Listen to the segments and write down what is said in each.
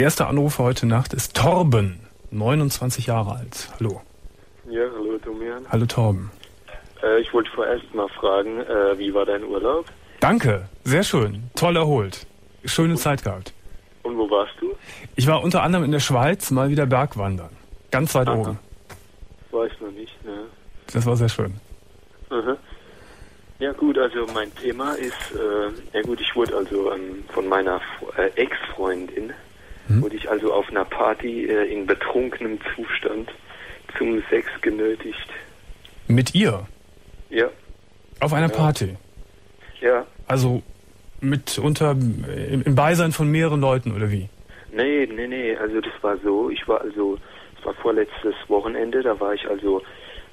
Der erste Anrufer heute Nacht ist Torben, 29 Jahre alt. Hallo. Ja, hallo Domian. Hallo Torben. Ich wollte vorerst mal fragen, wie war dein Urlaub? Danke, sehr schön, toll erholt. Schöne Zeit gehabt. Und wo warst du? Ich war unter anderem in der Schweiz, mal wieder Bergwandern. Ganz weit oben. War ich noch nicht, ne? Das war sehr schön. Aha. Ja gut, also mein Thema ist, ich wurde also von meiner Ex-Freundin, wurde ich also auf einer Party in betrunkenem Zustand zum Sex genötigt. Mit ihr? Ja. Auf einer Party? Ja. Also im Beisein von mehreren Leuten, oder wie? Nee, also das war so, es war vorletztes Wochenende, da war ich also,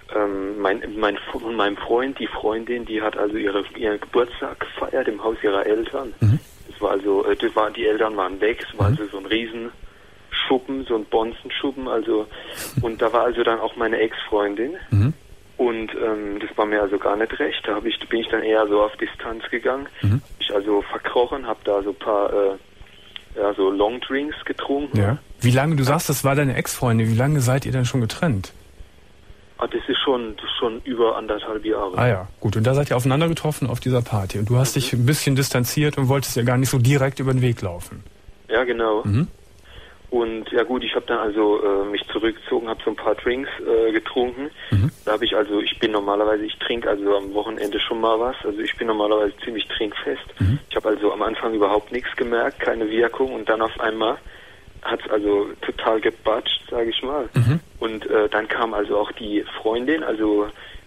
von meinem Freund, die Freundin, die hat also ihren Geburtstag gefeiert im Haus ihrer Eltern. Das war also, die Eltern waren weg, es war also so ein Riesenschuppen, so ein Bonzenschuppen, also, und da war also dann auch meine Ex-Freundin. Und das war mir also gar nicht recht. Da bin ich dann eher so auf Distanz gegangen. Ich also verkrochen, habe da so ein paar so Longdrinks getrunken. Ja. Wie lange, du sagst, das war deine Ex-Freundin, wie lange seid ihr denn schon getrennt? Das ist schon über 1,5 Jahre. Ah ja, gut. Und da seid ihr aufeinander getroffen auf dieser Party. Und du hast dich ein bisschen distanziert und wolltest ja gar nicht so direkt über den Weg laufen. Ja, genau. Und ja gut, ich habe dann also mich zurückgezogen, habe so ein paar Drinks getrunken. Da habe ich also, ich trinke also am Wochenende schon mal was. Also ich bin normalerweise ziemlich trinkfest. Ich habe also am Anfang überhaupt nichts gemerkt, keine Wirkung. Und dann auf einmal hat es also total gebatscht, sage ich mal. Und dann kam also auch die Freundin, also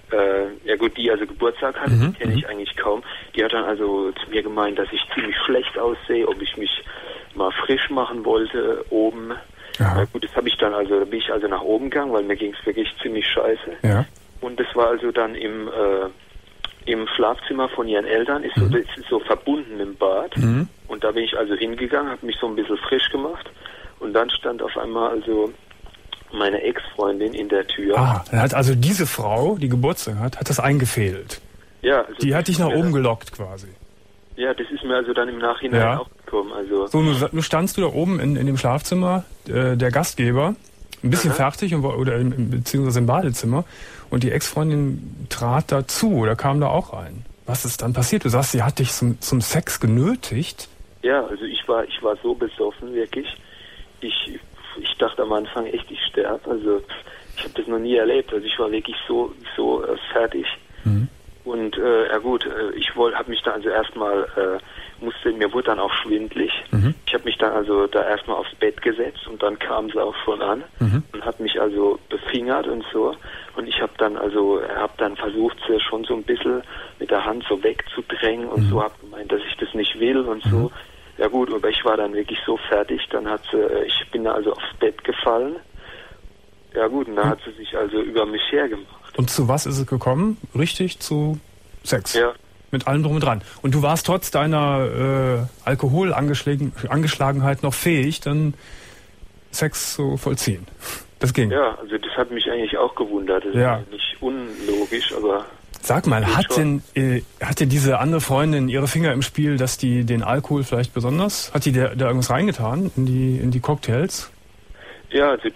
die also Geburtstag hatte, die kenne ich eigentlich kaum. Die hat dann also zu mir gemeint, dass ich ziemlich schlecht aussehe, ob ich mich mal frisch machen wollte oben. Ja. Gut, das habe ich dann also, da bin ich also nach oben gegangen, weil mir ging es wirklich ziemlich scheiße. Ja. Und das war also dann im Schlafzimmer von ihren Eltern, das ist so verbunden im Bad. Und da bin ich also hingegangen, habe mich so ein bisschen frisch gemacht. Und dann stand auf einmal also meine Ex-Freundin in der Tür. Ah, dann hat also diese Frau, die Geburtstag hat das eingefädelt. Ja. Also die hat dich nach oben gelockt quasi. Ja, das ist mir also dann im Nachhinein auch gekommen. Also so, nun standst du da oben in dem Schlafzimmer der Gastgeber, ein bisschen fertig beziehungsweise im Badezimmer, und die Ex-Freundin trat dazu oder kam da auch rein. Was ist dann passiert? Du sagst, sie hat dich zum Sex genötigt? Ja, also ich war so besoffen, wirklich. Ich dachte am Anfang echt, ich sterbe. Also ich habe das noch nie erlebt. Also ich war wirklich so fertig. Und ich habe mich dann also erstmal mir wurde dann auch schwindlig. Ich habe mich dann also da erstmal aufs Bett gesetzt und dann kam sie auch schon an und hat mich also befingert und so. Und ich habe dann versucht, sie schon so ein bisschen mit der Hand so wegzudrängen und so, habe gemeint, dass ich das nicht will und so. Ja gut, aber ich war dann wirklich so fertig, ich bin da also aufs Bett gefallen. Ja gut, und dann hat sie sich also über mich hergemacht. Und zu was ist es gekommen? Richtig, zu Sex? Ja. Mit allem drum und dran. Und du warst trotz deiner Alkoholangeschlagenheit noch fähig, dann Sex zu vollziehen. Das ging. Ja, also das hat mich eigentlich auch gewundert. Das ist nicht unlogisch, aber... Sag mal, hat denn diese andere Freundin ihre Finger im Spiel, dass die den Alkohol vielleicht besonders... Hat die da irgendwas reingetan in die Cocktails? Ja, also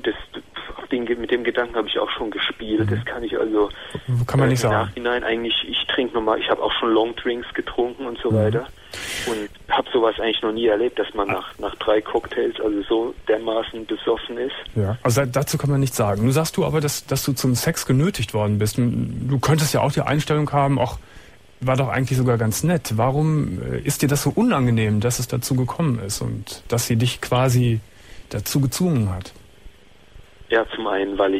mit dem Gedanken habe ich auch schon gespielt. Das kann ich also... Kann man nicht sagen. Im Nachhinein eigentlich, ich trinke normal, ich habe auch schon Longdrinks getrunken und so weiter. Und habe sowas eigentlich noch nie erlebt, dass man nach 3 Cocktails also so dermaßen besoffen ist. Ja, also dazu kann man nichts sagen. Nun sagst du aber, dass du zum Sex genötigt worden bist. Du könntest ja auch die Einstellung haben, war doch eigentlich sogar ganz nett. Warum ist dir das so unangenehm, dass es dazu gekommen ist und dass sie dich quasi dazu gezwungen hat? Ja, zum einen, weil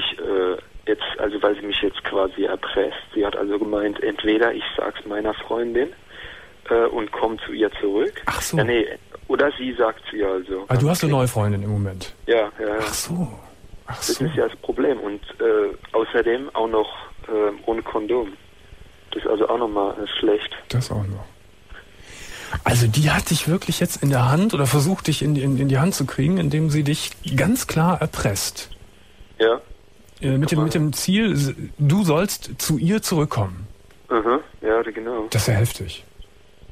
sie mich jetzt quasi erpresst. Sie hat also gemeint, entweder ich sag's meiner Freundin und komme zu ihr zurück. Ach so. Ja, nee, oder sie sagt es ihr also. Du hast eine neue Freundin im Moment? Ja. Ach so. Das ist ja das Problem. Und außerdem auch noch ohne Kondom. Das ist also auch nochmal schlecht. Das auch noch. Also die hat dich wirklich jetzt in der Hand oder versucht dich in die Hand zu kriegen, indem sie dich ganz klar erpresst. Ja. Mit dem Ziel, du sollst zu ihr zurückkommen. Ja, genau. Das ist ja heftig.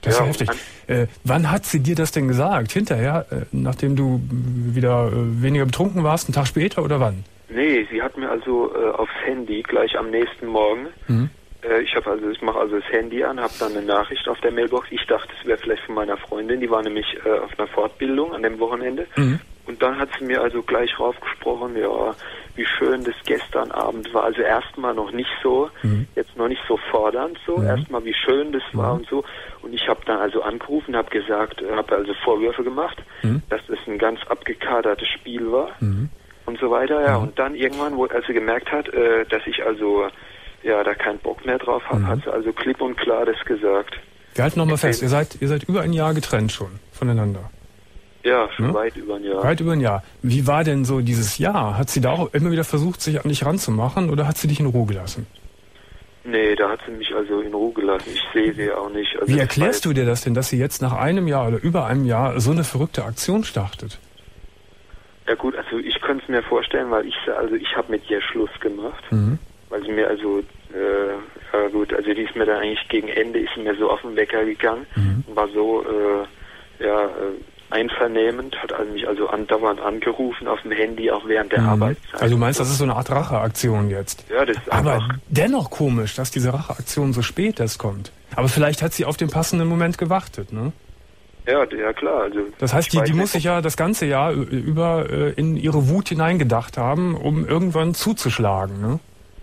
Das ist ja heftig. Wann hat sie dir das denn gesagt? Hinterher, nachdem du wieder weniger betrunken warst, einen Tag später oder wann? Nee, sie hat mir also aufs Handy gleich am nächsten Morgen, ich mache also das Handy an, habe dann eine Nachricht auf der Mailbox. Ich dachte, es wäre vielleicht von meiner Freundin, die war nämlich auf einer Fortbildung an dem Wochenende. Und dann hat sie mir also gleich raufgesprochen, ja, wie schön das gestern Abend war. Also erstmal noch nicht so, jetzt noch nicht so fordernd so, erstmal wie schön das war und so. Und ich habe dann also angerufen, habe gesagt, habe also Vorwürfe gemacht, dass das ein ganz abgekadertes Spiel war und so weiter. Ja, und dann irgendwann, als sie gemerkt hat, dass ich also da keinen Bock mehr drauf habe, hat sie also klipp und klar das gesagt. Wir halten nochmal fest, ihr seid über ein Jahr getrennt schon voneinander. Ja, schon weit über ein Jahr. Weit über ein Jahr. Wie war denn so dieses Jahr? Hat sie da auch immer wieder versucht, sich an dich ranzumachen oder hat sie dich in Ruhe gelassen? Nee, da hat sie mich also in Ruhe gelassen. Ich sehe sie auch nicht. Also wie erklärst du dir das denn, dass sie jetzt nach einem Jahr oder über einem Jahr so eine verrückte Aktion startet? Ja gut, also ich könnte es mir vorstellen, weil ich habe mit ihr Schluss gemacht. Weil sie mir also, also die ist mir dann eigentlich gegen Ende, ist sie mir so auf den Wecker gegangen und war so, einvernehmend, hat mich also andauernd angerufen auf dem Handy, auch während der Arbeitszeit. Also du meinst, das ist so eine Art Racheaktion jetzt? Ja, das ist aber dennoch komisch, dass diese Racheaktion so spät erst kommt. Aber vielleicht hat sie auf den passenden Moment gewartet, ne? Ja, klar. Also das heißt, die muss sich ja das ganze Jahr über in ihre Wut hineingedacht haben, um irgendwann zuzuschlagen, ne?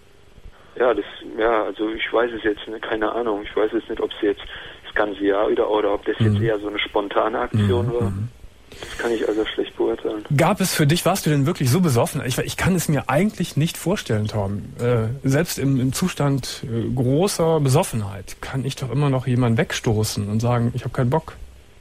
Ja, also ich weiß es jetzt, keine Ahnung. Ich weiß jetzt nicht, ob sie jetzt das ganze Jahr oder ob das jetzt eher so eine spontane Aktion war. Das kann ich also schlecht beurteilen. Gab es für dich, warst du denn wirklich so besoffen? Ich kann es mir eigentlich nicht vorstellen, Torben. Selbst im Zustand großer Besoffenheit kann ich doch immer noch jemanden wegstoßen und sagen, ich habe keinen Bock.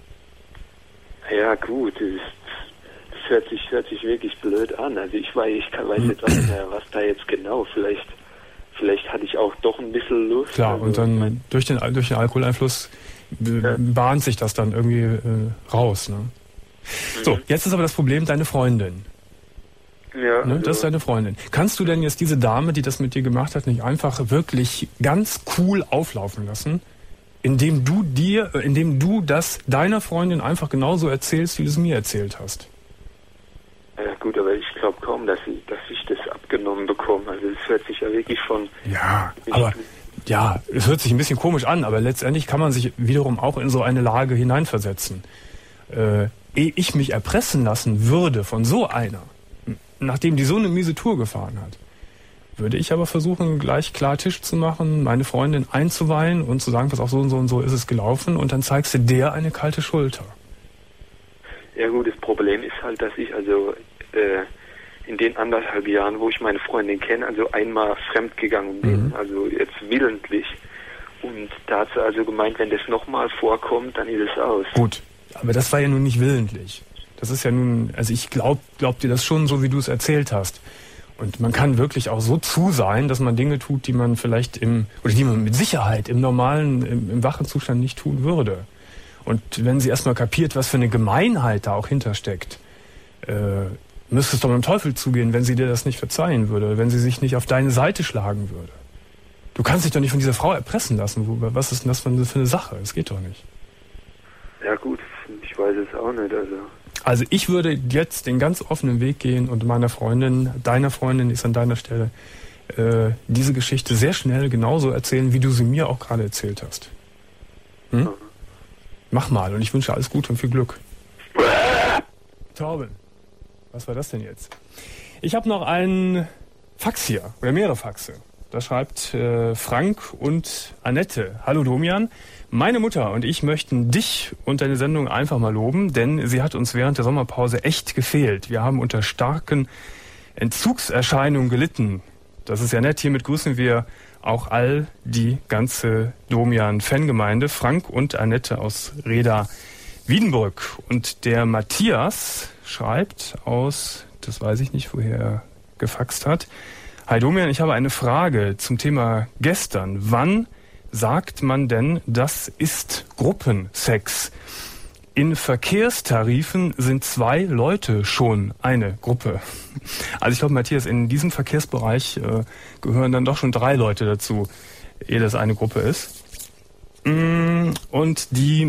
Ja gut, das hört sich wirklich blöd an. Also ich weiß jetzt auch nicht mehr, was da jetzt genau. Vielleicht hatte ich auch doch ein bisschen Lust. Klar, also, und dann durch den Alkoholeinfluss bahnt sich das dann irgendwie raus. Ne? So, jetzt ist aber das Problem deine Freundin. Ja. Ne? Das ist deine Freundin. Kannst du denn jetzt diese Dame, die das mit dir gemacht hat, nicht einfach wirklich ganz cool auflaufen lassen, indem du das deiner Freundin einfach genauso erzählst, wie du es mir erzählt hast? Ja gut, aber ich glaube kaum, dass ich das abgenommen bekomme. Also es hört sich ja wirklich schon... Ja, es hört sich ein bisschen komisch an, aber letztendlich kann man sich wiederum auch in so eine Lage hineinversetzen. Ehe ich mich erpressen lassen würde von so einer, nachdem die so eine miese Tour gefahren hat, würde ich aber versuchen, gleich klar Tisch zu machen, meine Freundin einzuweihen und zu sagen, pass auf, so und so und so ist es gelaufen, und dann zeigst du der eine kalte Schulter. Ja gut, das Problem ist halt, dass ich also in den 1,5 Jahren, wo ich meine Freundin kenne, also einmal fremdgegangen bin, also jetzt willentlich. Und da hat sie also gemeint, wenn das nochmal vorkommt, dann ist es aus. Gut, aber das war ja nun nicht willentlich. Das ist ja nun, also ich glaub dir das schon so, wie du es erzählt hast. Und man kann wirklich auch so zu sein, dass man Dinge tut, die man vielleicht die man mit Sicherheit im normalen, im wachen Zustand nicht tun würde. Und wenn sie erstmal kapiert, was für eine Gemeinheit da auch hintersteckt, müsste es doch mit dem Teufel zugehen, wenn sie dir das nicht verzeihen würde, wenn sie sich nicht auf deine Seite schlagen würde. Du kannst dich doch nicht von dieser Frau erpressen lassen. Was ist denn das für eine Sache? Das geht doch nicht. Ja gut, ich weiß es auch nicht. Also ich würde jetzt den ganz offenen Weg gehen und meiner Freundin, deiner Freundin ist an deiner Stelle, diese Geschichte sehr schnell genauso erzählen, wie du sie mir auch gerade erzählt hast. Hm? Mach mal, und ich wünsche alles Gute und viel Glück. Torben, was war das denn jetzt? Ich habe noch einen Fax hier, oder mehrere Faxe. Da schreibt Frank und Annette. Hallo Domian, meine Mutter und ich möchten dich und deine Sendung einfach mal loben, denn sie hat uns während der Sommerpause echt gefehlt. Wir haben unter starken Entzugserscheinungen gelitten. Das ist ja nett. Hiermit grüßen wir auch all die ganze Domian-Fangemeinde, Frank und Annette aus Reda-Wiedenbrück. Und der Matthias schreibt aus, das weiß ich nicht, woher er gefaxt hat. Hi Domian, ich habe eine Frage zum Thema gestern. Wann sagt man denn, das ist Gruppensex? In Verkehrstarifen sind 2 Leute schon eine Gruppe. Also ich glaube, Matthias, in diesem Verkehrsbereich gehören dann doch schon 3 Leute dazu, ehe das eine Gruppe ist. Und die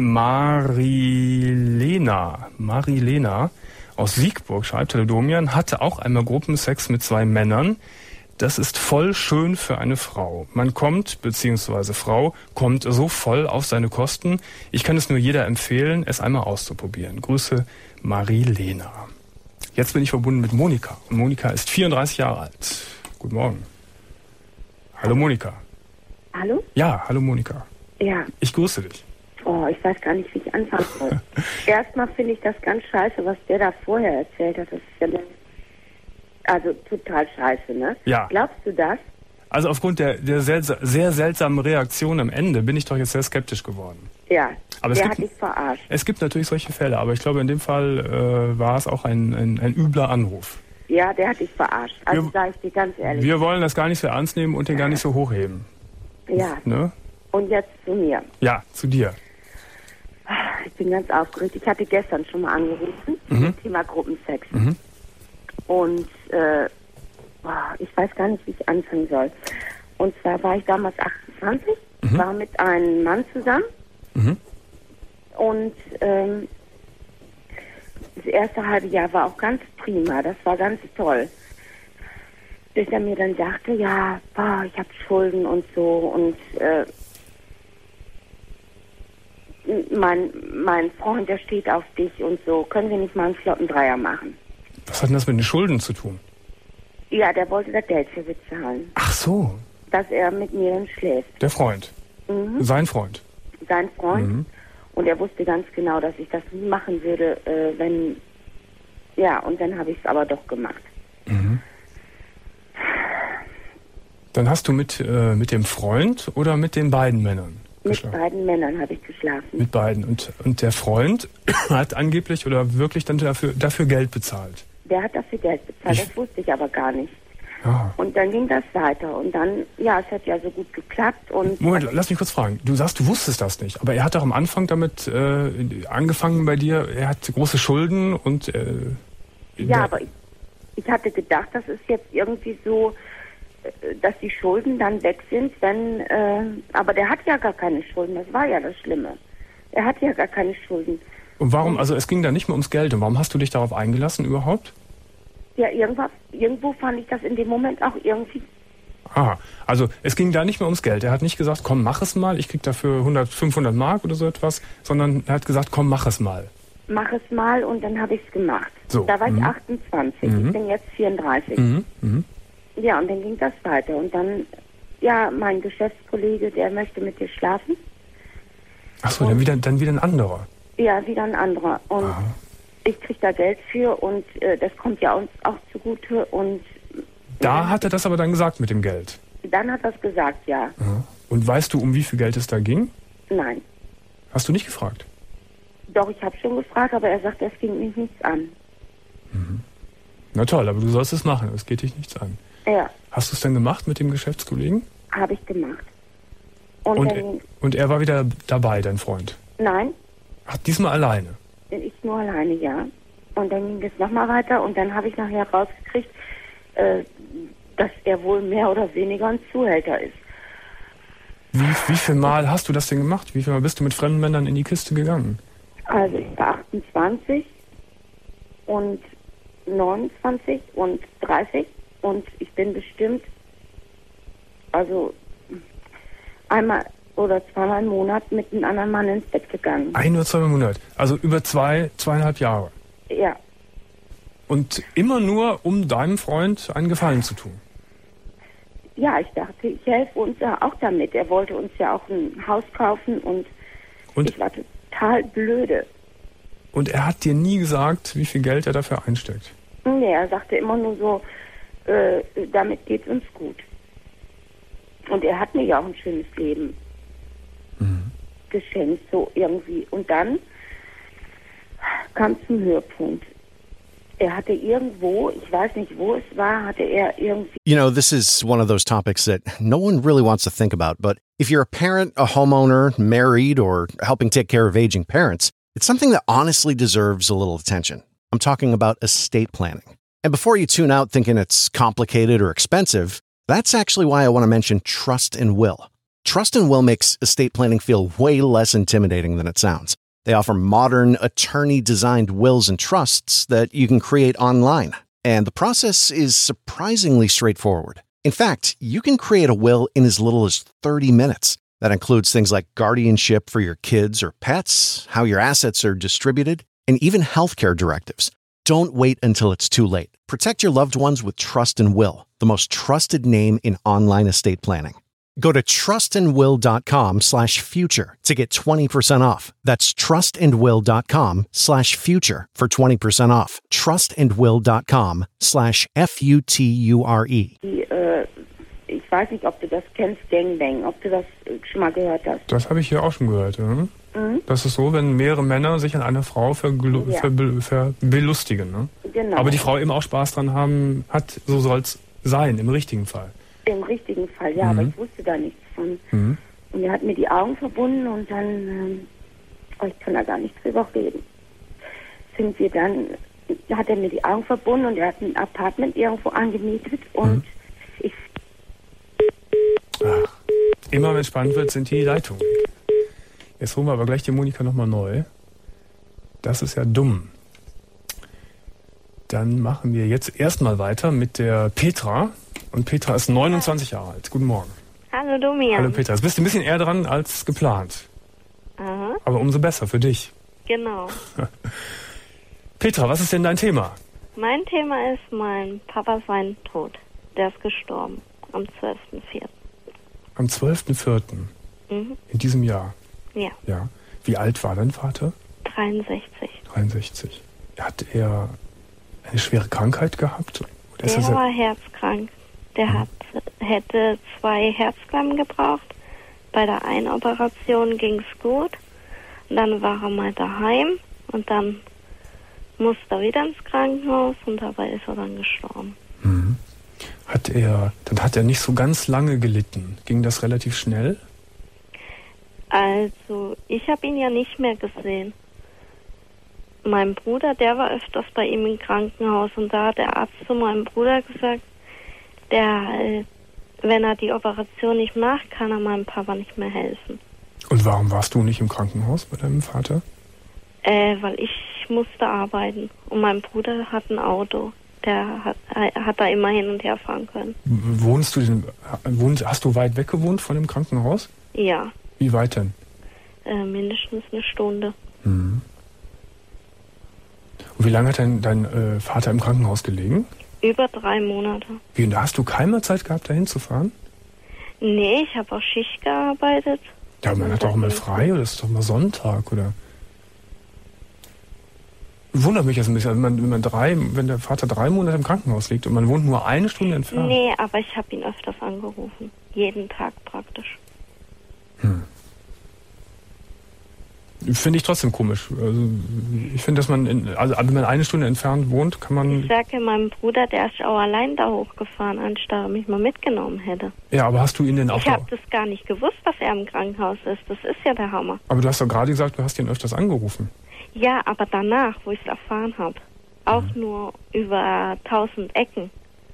Marilena aus Siegburg, schreibt Herr Domian, hatte auch einmal Gruppensex mit 2 Männern. Das ist voll schön für eine Frau. Man kommt, beziehungsweise Frau, kommt so voll auf seine Kosten. Ich kann es nur jeder empfehlen, es einmal auszuprobieren. Grüße, Marilena. Jetzt bin ich verbunden mit Monika. Und Monika ist 34 Jahre alt. Guten Morgen. Hallo Monika. Hallo? Ja, hallo Monika. Ja. Ich grüße dich. Oh, ich weiß gar nicht, wie ich anfangen soll. Erstmal finde ich das ganz scheiße, was der da vorher erzählt hat. Das ist ja also total scheiße, ne? Ja. Glaubst du das? Also aufgrund der sehr seltsamen Reaktion am Ende bin ich doch jetzt sehr skeptisch geworden. Ja, aber der hat dich verarscht. Es gibt natürlich solche Fälle, aber ich glaube, in dem Fall war es auch ein übler Anruf. Ja, der hat dich verarscht. Also sage ich dir ganz ehrlich. Wir wollen das gar nicht so ernst nehmen und den gar nicht so hochheben. Ja. Ne? Und jetzt zu mir. Ja, zu dir. Ich bin ganz aufgeregt. Ich hatte gestern schon mal angerufen zum Thema Gruppensex. Und ich weiß gar nicht, wie ich anfangen soll. Und zwar war ich damals 28, war mit einem Mann zusammen. Und das erste halbe Jahr war auch ganz prima. Das war ganz toll. Bis er mir dann sagte, ja, ich habe Schulden und so. Und mein Freund, der steht auf dich und so. Können wir nicht mal einen flotten Dreier machen? Was hat denn das mit den Schulden zu tun? Ja, der wollte das Geld für bezahlen. Ach so. Dass er mit mir dann schläft. Der Freund. Sein Freund. Sein Freund. Und er wusste ganz genau, dass ich das nie machen würde, wenn... Ja, und dann habe ich es aber doch gemacht. Dann hast du mit dem Freund oder mit den beiden Männern geschlafen? Mit beiden Männern habe ich geschlafen. Mit beiden. Und der Freund hat angeblich oder wirklich dann dafür Geld bezahlt? Der hat dafür Geld bezahlt, das wusste ich aber gar nicht. Ja. Und dann ging das weiter. Und dann, ja, es hat ja so gut geklappt. Und Moment, lass mich kurz fragen. Du sagst, du wusstest das nicht. Aber er hat doch am Anfang damit angefangen bei dir, er hat große Schulden und... ja, aber ich hatte gedacht, das ist jetzt irgendwie so, dass die Schulden dann weg sind, wenn... aber der hat ja gar keine Schulden, das war ja das Schlimme. Er hat ja gar keine Schulden. Und warum, also es ging da nicht mehr ums Geld. Und warum hast du dich darauf eingelassen überhaupt? Ja, irgendwo fand ich das in dem Moment auch irgendwie... Aha, also es ging da nicht mehr ums Geld. Er hat nicht gesagt, komm, mach es mal, ich krieg dafür 500 Mark oder so etwas, sondern er hat gesagt, komm, mach es mal. Mach es mal und dann habe ich es gemacht. So. Da war ich 28, ich bin jetzt 34. Ja, und dann ging das weiter. Und dann, ja, mein Geschäftskollege, der möchte mit dir schlafen. Ach so, dann wieder ein anderer. Ja, wieder ein anderer. Und ich krieg da Geld für und das kommt ja uns auch zugute. Und da hat er das aber dann gesagt mit dem Geld? Dann hat er es gesagt, ja. Und weißt du, um wie viel Geld es da ging? Nein. Hast du nicht gefragt? Doch, ich habe schon gefragt, aber er sagt, es ging mich nichts an. Na toll, aber du sollst es machen, es geht dich nichts an. Ja. Hast du es denn gemacht mit dem Geschäftskollegen? Habe ich gemacht. Und er war wieder dabei, dein Freund? Nein. Ach, diesmal alleine? Ich nur alleine, ja. Und dann ging es nochmal weiter und dann habe ich nachher rausgekriegt, dass er wohl mehr oder weniger ein Zuhälter ist. Wie viel Mal hast du das denn gemacht? Wie viel Mal bist du mit fremden Männern in die Kiste gegangen? Also ich war 28 und 29 und 30 und ich bin bestimmt, also einmal oder zweimal im Monat mit einem anderen Mann ins Bett gegangen. Ein oder zweimal im Monat? Also über 2,5 Jahre? Ja. Und immer nur, um deinem Freund einen Gefallen zu tun? Ja, ich dachte, ich helfe uns ja auch damit. Er wollte uns ja auch ein Haus kaufen und ich war total blöde. Und er hat dir nie gesagt, wie viel Geld er dafür einsteckt? Nee, er sagte immer nur so, damit geht's uns gut. Und er hat mir ja auch ein schönes Leben geschenkt, so irgendwie. Und dann kam zum Höhepunkt. Er hatte irgendwo, ich weiß nicht, wo es war, hatte er irgendwie... You know, this is one of those topics that no one really wants to think about, but if you're a parent, a homeowner, married, or helping take care of aging parents, it's something that honestly deserves a little attention. I'm talking about estate planning. And before you tune out thinking it's complicated or expensive, that's actually why I want to mention Trust and Will. Trust and Will makes estate planning feel way less intimidating than it sounds. They offer modern, attorney-designed wills and trusts that you can create online. And the process is surprisingly straightforward. In fact, you can create a will in as little as 30 minutes. That includes things like guardianship for your kids or pets, how your assets are distributed, and even healthcare directives. Don't wait until it's too late. Protect your loved ones with Trust and Will, the most trusted name in online estate planning. Go to trustandwill.com/future to get 20% off. That's trustandwill.com/future for 20% off. trustandwill.com/FUTURE. Ich weiß nicht, ob du das kennst, Deng Deng, ob du das schon mal gehört hast. Das habe ich hier auch schon gehört. Ja? Mhm. Das ist so, wenn mehrere Männer sich an einer Frau belustigen. Ne? Genau. Aber die Frau eben auch Spaß dran hat, so soll es sein, im richtigen Fall. Im richtigen Fall, ja, aber ich wusste da nichts von. Und er hat mir die Augen verbunden und dann, ich kann da gar nicht drüber reden, hat er mir die Augen verbunden und er hat ein Apartment irgendwo angemietet und immer wenn es spannend wird, sind die Leitungen weg. Jetzt holen wir aber gleich die Monika nochmal neu. Das ist ja dumm. Dann machen wir jetzt erstmal weiter mit der Petra. Und Petra ist 29 Jahre alt. Guten Morgen. Hallo Domian. Hallo Petra. Jetzt bist du ein bisschen eher dran als geplant. Aha. Aber umso besser für dich. Genau. Petra, was ist denn dein Thema? Mein Thema ist mein Papa sein Tod. Der ist gestorben am 12.04. Am 12.04. In diesem Jahr? Ja. Ja. Wie alt war dein Vater? 63. 63. Hat er eine schwere Krankheit gehabt? Oder Der war herzkrank. Der hätte 2 Herzklappen gebraucht. Bei der einen Operation ging es gut. Und dann war er mal daheim. Und dann musste er wieder ins Krankenhaus. Und dabei ist er dann gestorben. Dann hat er nicht so ganz lange gelitten. Ging das relativ schnell? Also, ich habe ihn ja nicht mehr gesehen. Mein Bruder, der war öfters bei ihm im Krankenhaus und da hat der Arzt zu meinem Bruder gesagt, wenn er die Operation nicht macht, kann er meinem Papa nicht mehr helfen. Und warum warst du nicht im Krankenhaus bei deinem Vater? Weil ich musste arbeiten und mein Bruder hat ein Auto. Der hat da immer hin und her fahren können. Hast du weit weg gewohnt von dem Krankenhaus? Ja. Wie weit denn? Mindestens eine Stunde. Und wie lange hat dein Vater im Krankenhaus gelegen? Über 3 Monate. Wie, und da hast du keine Zeit gehabt, dahin zu fahren? Nee, ich habe auch Schicht gearbeitet. Ja, man hat doch mal frei, oder ist doch mal Sonntag, oder? Wundert mich jetzt ein bisschen, wenn der Vater 3 Monate im Krankenhaus liegt und man wohnt nur 1 Stunde entfernt. Nee, aber ich habe ihn öfters angerufen. Jeden Tag praktisch. Finde ich trotzdem komisch. Also, ich finde, dass man, wenn man 1 Stunde entfernt wohnt, kann man... Ich sage meinem Bruder, der ist auch allein da hochgefahren, anstatt er mich mal mitgenommen hätte. Ja, aber hast du ihn denn auch... Ich habe das gar nicht gewusst, dass er im Krankenhaus ist. Das ist ja der Hammer. Aber du hast doch gerade gesagt, du hast ihn öfters angerufen. Ja, aber danach, wo ich es erfahren habe. Auch nur über 1000 Ecken.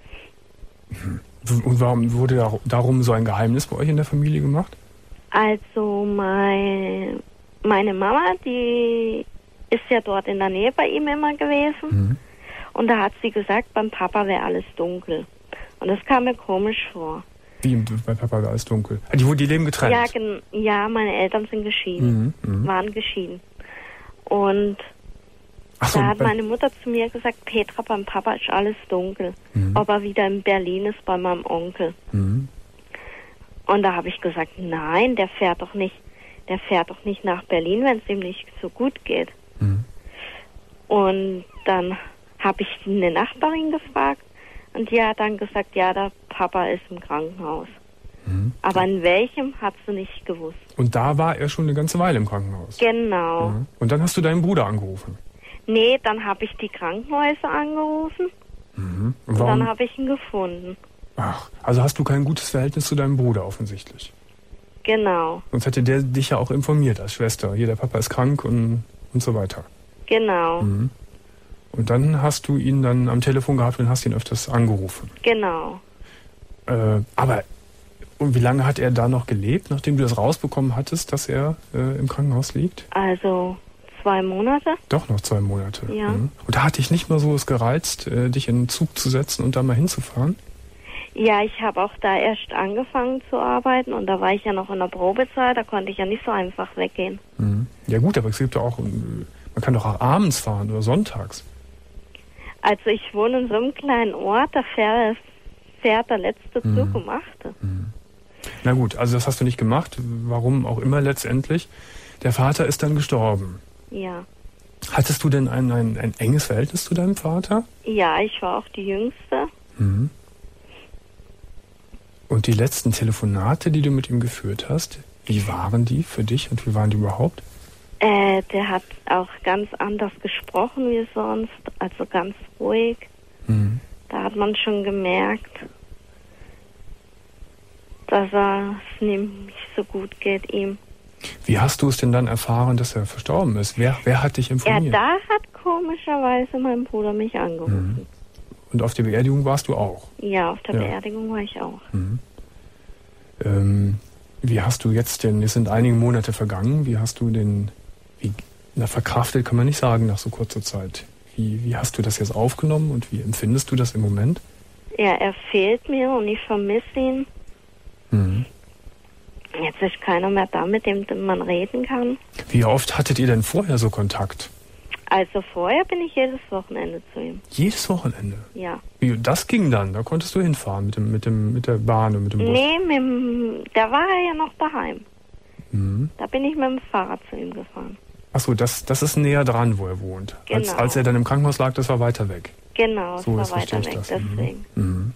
Und warum wurde darum so ein Geheimnis bei euch in der Familie gemacht? Also meine Mama, die ist ja dort in der Nähe bei ihm immer gewesen. Und da hat sie gesagt, beim Papa wäre alles dunkel. Und das kam mir komisch vor. Wie bei Papa wäre alles dunkel? Die leben getrennt? Ja, meine Eltern sind geschieden. Waren geschieden. Und da hat meine Mutter zu mir gesagt, Petra, beim Papa ist alles dunkel. Ob er wieder in Berlin ist bei meinem Onkel. Und da habe ich gesagt, nein, der fährt doch nicht nach Berlin, wenn es ihm nicht so gut geht. Und dann habe ich eine Nachbarin gefragt und die hat dann gesagt, ja, der Papa ist im Krankenhaus. Aber in welchem hat sie nicht gewusst. Und da war er schon eine ganze Weile im Krankenhaus? Genau. Und dann hast du deinen Bruder angerufen? Nee, dann habe ich die Krankenhäuser angerufen und dann habe ich ihn gefunden. Ach, also hast du kein gutes Verhältnis zu deinem Bruder offensichtlich? Genau. Sonst hätte der dich ja auch informiert als Schwester. Hier, der Papa ist krank und so weiter. Genau. Und dann hast du ihn dann am Telefon gehabt und hast ihn öfters angerufen. Genau. Aber Und wie lange hat er da noch gelebt, nachdem du das rausbekommen hattest, dass er im Krankenhaus liegt? Also 2 Monate. Doch, noch 2 Monate. Ja. Mhm. Und da hat dich nicht mal so es gereizt, dich in den Zug zu setzen und da mal hinzufahren? Ja, ich habe auch da erst angefangen zu arbeiten und da war ich ja noch in der Probezeit, da konnte ich ja nicht so einfach weggehen. Mhm. Ja gut, aber es gibt ja auch, man kann doch auch abends fahren oder sonntags. Also ich wohne in so einem kleinen Ort, da fährt der letzte Zug um 8. Na gut, also das hast du nicht gemacht, warum auch immer letztendlich. Der Vater ist dann gestorben. Ja. Hattest du denn ein enges Verhältnis zu deinem Vater? Ja, ich war auch die Jüngste. Mhm. Und die letzten Telefonate, die du mit ihm geführt hast, wie waren die für dich und wie waren die überhaupt? Der hat auch ganz anders gesprochen wie sonst, also ganz ruhig. Mhm. Da hat man schon gemerkt, dass es nicht so gut geht ihm. Wie hast du es denn dann erfahren, dass er verstorben ist? Wer hat dich informiert? Ja, da hat komischerweise mein Bruder mich angerufen. Mhm. Und auf der Beerdigung warst du auch? Ja, auf der Beerdigung war ich auch. Mhm. Wie hast du jetzt denn, es sind einige Monate vergangen, wie hast du verkraftet kann man nicht sagen nach so kurzer Zeit. Wie hast du das jetzt aufgenommen und wie empfindest du das im Moment? Ja, er fehlt mir und ich vermisse ihn. Mhm. Jetzt ist keiner mehr da, mit dem man reden kann. Wie oft hattet ihr denn vorher so Kontakt? Also vorher bin ich jedes Wochenende zu ihm. Jedes Wochenende? Ja. Wie, das ging dann? Da konntest du hinfahren mit der Bahn und mit dem Bus? Nee, da war er ja noch daheim. Mhm. Da bin ich mit dem Fahrrad zu ihm gefahren. Achso, das ist näher dran, wo er wohnt. Genau. Als er dann im Krankenhaus lag, das war weiter weg. Genau, so, das war weiter weg, deswegen. Mhm.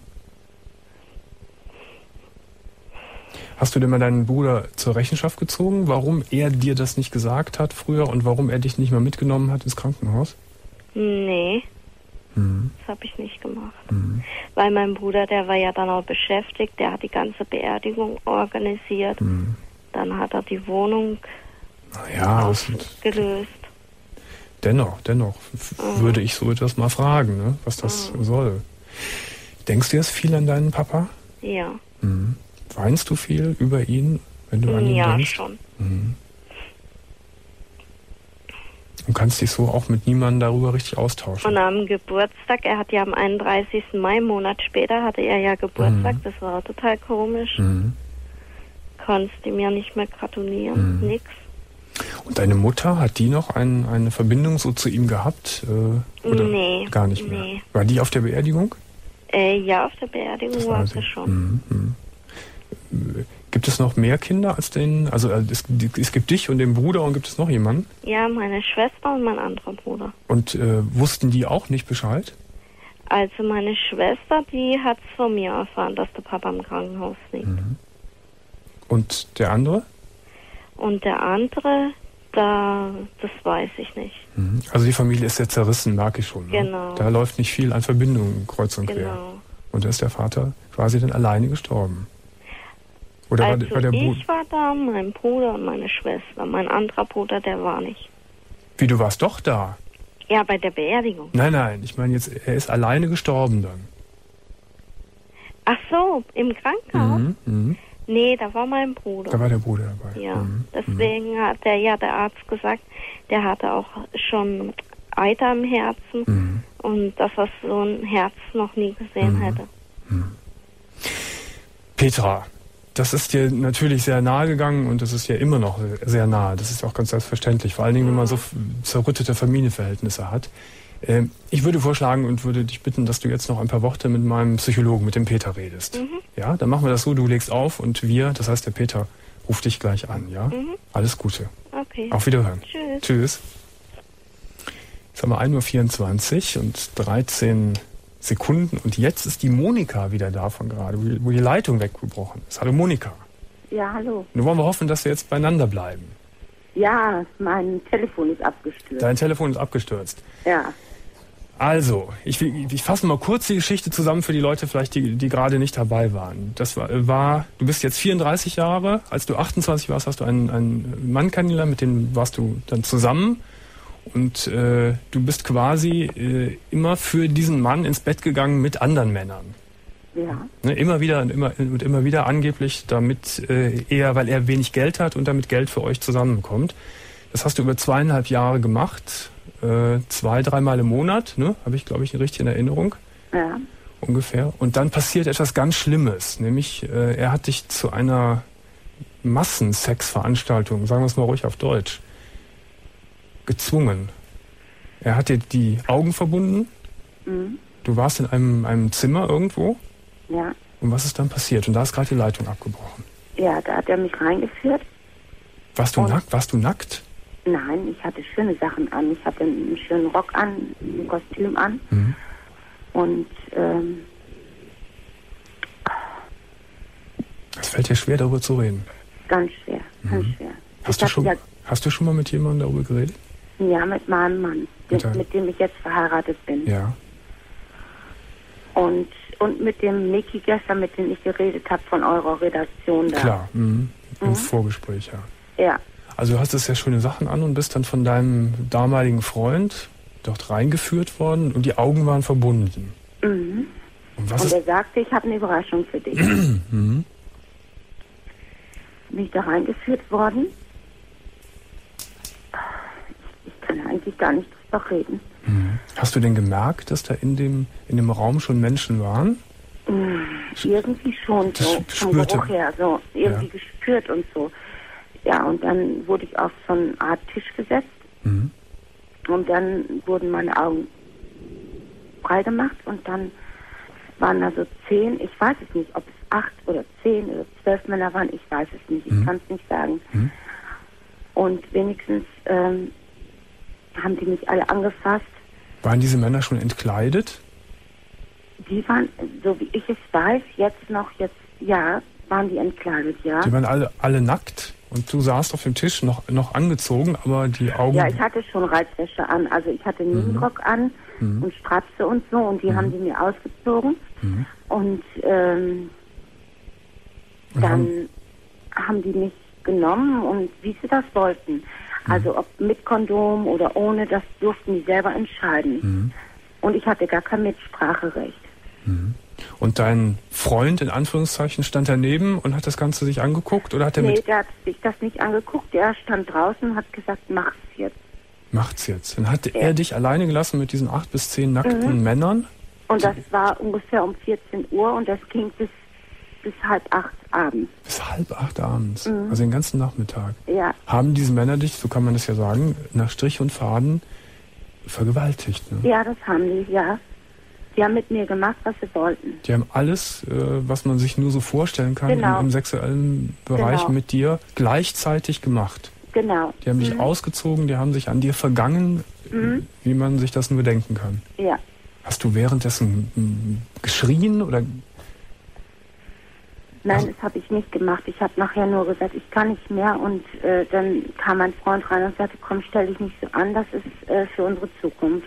Hast du denn mal deinen Bruder zur Rechenschaft gezogen, warum er dir das nicht gesagt hat früher und warum er dich nicht mehr mitgenommen hat ins Krankenhaus? Nee, das habe ich nicht gemacht. Weil mein Bruder, der war ja dann auch beschäftigt, der hat die ganze Beerdigung organisiert. Dann hat er die Wohnung gelöst. Dennoch würde ich so etwas mal fragen, ne, was das soll. Denkst du jetzt viel an deinen Papa? Ja. Weinst du viel über ihn, wenn du an ihn denkst? Ja, schon. Und kannst dich so auch mit niemandem darüber richtig austauschen? Und am Geburtstag, er hat ja am 31. Mai, einen Monat später, hatte er ja Geburtstag, das war total komisch. Konntest ihm ja nicht mehr gratulieren, nix. Und deine Mutter, hat die noch eine Verbindung so zu ihm gehabt? Oder nee. Gar nicht mehr? Nee. War die auf der Beerdigung? Ja, auf der Beerdigung war sie schon. Gibt es noch mehr Kinder als den? Also es gibt dich und den Bruder und gibt es noch jemanden? Ja, meine Schwester und mein anderer Bruder. Und wussten die auch nicht Bescheid? Also meine Schwester, die hat es von mir erfahren, dass der Papa im Krankenhaus liegt. Und der andere? Und der andere, das weiß ich nicht. Also die Familie ist sehr zerrissen, merke ich schon. Ne? Genau. Da läuft nicht viel an Verbindungen kreuz und quer. Genau. Und da ist der Vater quasi dann alleine gestorben. Oder also war der ich war da, mein Bruder und meine Schwester. Mein anderer Bruder, der war nicht. Wie, du warst doch da? Ja, bei der Beerdigung. Nein, ich meine jetzt, er ist alleine gestorben dann. Ach so, im Krankenhaus? Nee, da war mein Bruder. Da war der Bruder dabei. Ja, deswegen hat der Arzt gesagt, der hatte auch schon Eiter im Herzen und dass er so ein Herz noch nie gesehen hätte. Petra, das ist dir natürlich sehr nahe gegangen und das ist ja immer noch sehr nahe. Das ist auch ganz selbstverständlich, vor allen Dingen, wenn man so zerrüttete Familienverhältnisse hat. Ich würde vorschlagen und würde dich bitten, dass du jetzt noch ein paar Worte mit meinem Psychologen, mit dem Peter, redest. Ja, dann machen wir das so, du legst auf und das heißt der Peter, ruft dich gleich an, ja? Alles Gute. Okay. Auf Wiederhören. Tschüss. Jetzt haben wir 1:24 Uhr und 13 Sekunden und jetzt ist die Monika wieder da von gerade, wo die Leitung weggebrochen ist. Hallo Monika. Ja, hallo. Nun wollen wir hoffen, dass wir jetzt beieinander bleiben. Ja, mein Telefon ist abgestürzt. Dein Telefon ist abgestürzt. Ja. Also, ich fasse mal kurz die Geschichte zusammen für die Leute vielleicht, die gerade nicht dabei waren. Das war, du bist jetzt 34 Jahre, als du 28 warst, hast du einen Mann kennengelernt, mit dem warst du dann zusammen und du bist quasi immer für diesen Mann ins Bett gegangen mit anderen Männern. Ja. Ne, immer wieder und immer wieder angeblich, damit weil er wenig Geld hat und damit Geld für euch zusammenkommt. Das hast du über 2,5 Jahre gemacht, 2-3 Mal im Monat, ne? Habe ich, glaube ich, richtig in Erinnerung. Ja. Ungefähr. Und dann passiert etwas ganz Schlimmes, nämlich er hat dich zu einer Massensexveranstaltung, sagen wir es mal ruhig auf Deutsch, gezwungen. Er hat dir die Augen verbunden. Mhm. Du warst in einem Zimmer irgendwo. Ja. Und was ist dann passiert? Und da ist gerade die Leitung abgebrochen. Ja, da hat er mich reingeführt. Warst du nackt? Warst du nackt? Nein, ich hatte schöne Sachen an. Ich hatte einen schönen Rock an, ein Kostüm an. Mhm. Und es fällt dir schwer, darüber zu reden. Ganz schwer, ganz schwer. Hast du schon mal mit jemandem darüber geredet? Ja, mit meinem Mann, mit dem ich jetzt verheiratet bin. Ja. Und mit dem Niki gestern, mit dem ich geredet habe von eurer Redaktion da. Klar, im Vorgespräch, ja. Ja. Also du hast ja schöne Sachen an und bist dann von deinem damaligen Freund dort reingeführt worden und die Augen waren verbunden. Mhm. Und er sagte, ich habe eine Überraschung für dich. Mhm. Bin ich da reingeführt worden? Ich kann eigentlich gar nicht drüber reden. Mhm. Hast du denn gemerkt, dass da in dem Raum schon Menschen waren? Irgendwie schon, so vom Geruch her, so irgendwie gespürt und so. Ja, und dann wurde ich auf so eine Art Tisch gesetzt. Mhm. Und dann wurden meine Augen frei gemacht und dann waren da so 10, ich weiß es nicht, ob es 8 oder 10 oder 12 Männer waren, ich weiß es nicht, ich kann es nicht sagen. Mhm. Und wenigstens haben die mich alle angefasst. Waren diese Männer schon entkleidet? Die waren, so wie ich es weiß, waren die entkleidet, ja. Die waren alle nackt und du saßt auf dem Tisch noch angezogen, aber die Augen... Ja, ich hatte schon Reizwäsche an, also ich hatte Minirock an und Strapse und so und die haben die mir ausgezogen und dann haben die mich genommen und wie sie das wollten. Also ob mit Kondom oder ohne, das durften die selber entscheiden. Und ich hatte gar kein Mitspracherecht. Und dein Freund, in Anführungszeichen, stand daneben und hat das Ganze sich angeguckt? Oder hat er der hat sich das nicht angeguckt. Der stand draußen und hat gesagt, mach's jetzt. Macht's jetzt. Dann hat er dich alleine gelassen mit diesen 8 bis 10 nackten Männern? Und das war ungefähr um 14 Uhr und das ging bis 7:30 abends. Bis 7:30 abends? Also den ganzen Nachmittag? Ja. Haben diese Männer dich, so kann man das ja sagen, nach Strich und Faden vergewaltigt? Ne? Ja, das haben die, ja. Die haben mit mir gemacht, was sie wollten. Die haben alles, was man sich nur so vorstellen kann, im sexuellen Bereich mit dir gleichzeitig gemacht. Genau. Die haben dich ausgezogen, die haben sich an dir vergangen, wie man sich das nur denken kann. Ja. Hast du währenddessen geschrien oder... Nein, das habe ich nicht gemacht. Ich habe nachher nur gesagt, ich kann nicht mehr. Und dann kam mein Freund rein und sagte, komm, stell dich nicht so an, das ist für unsere Zukunft.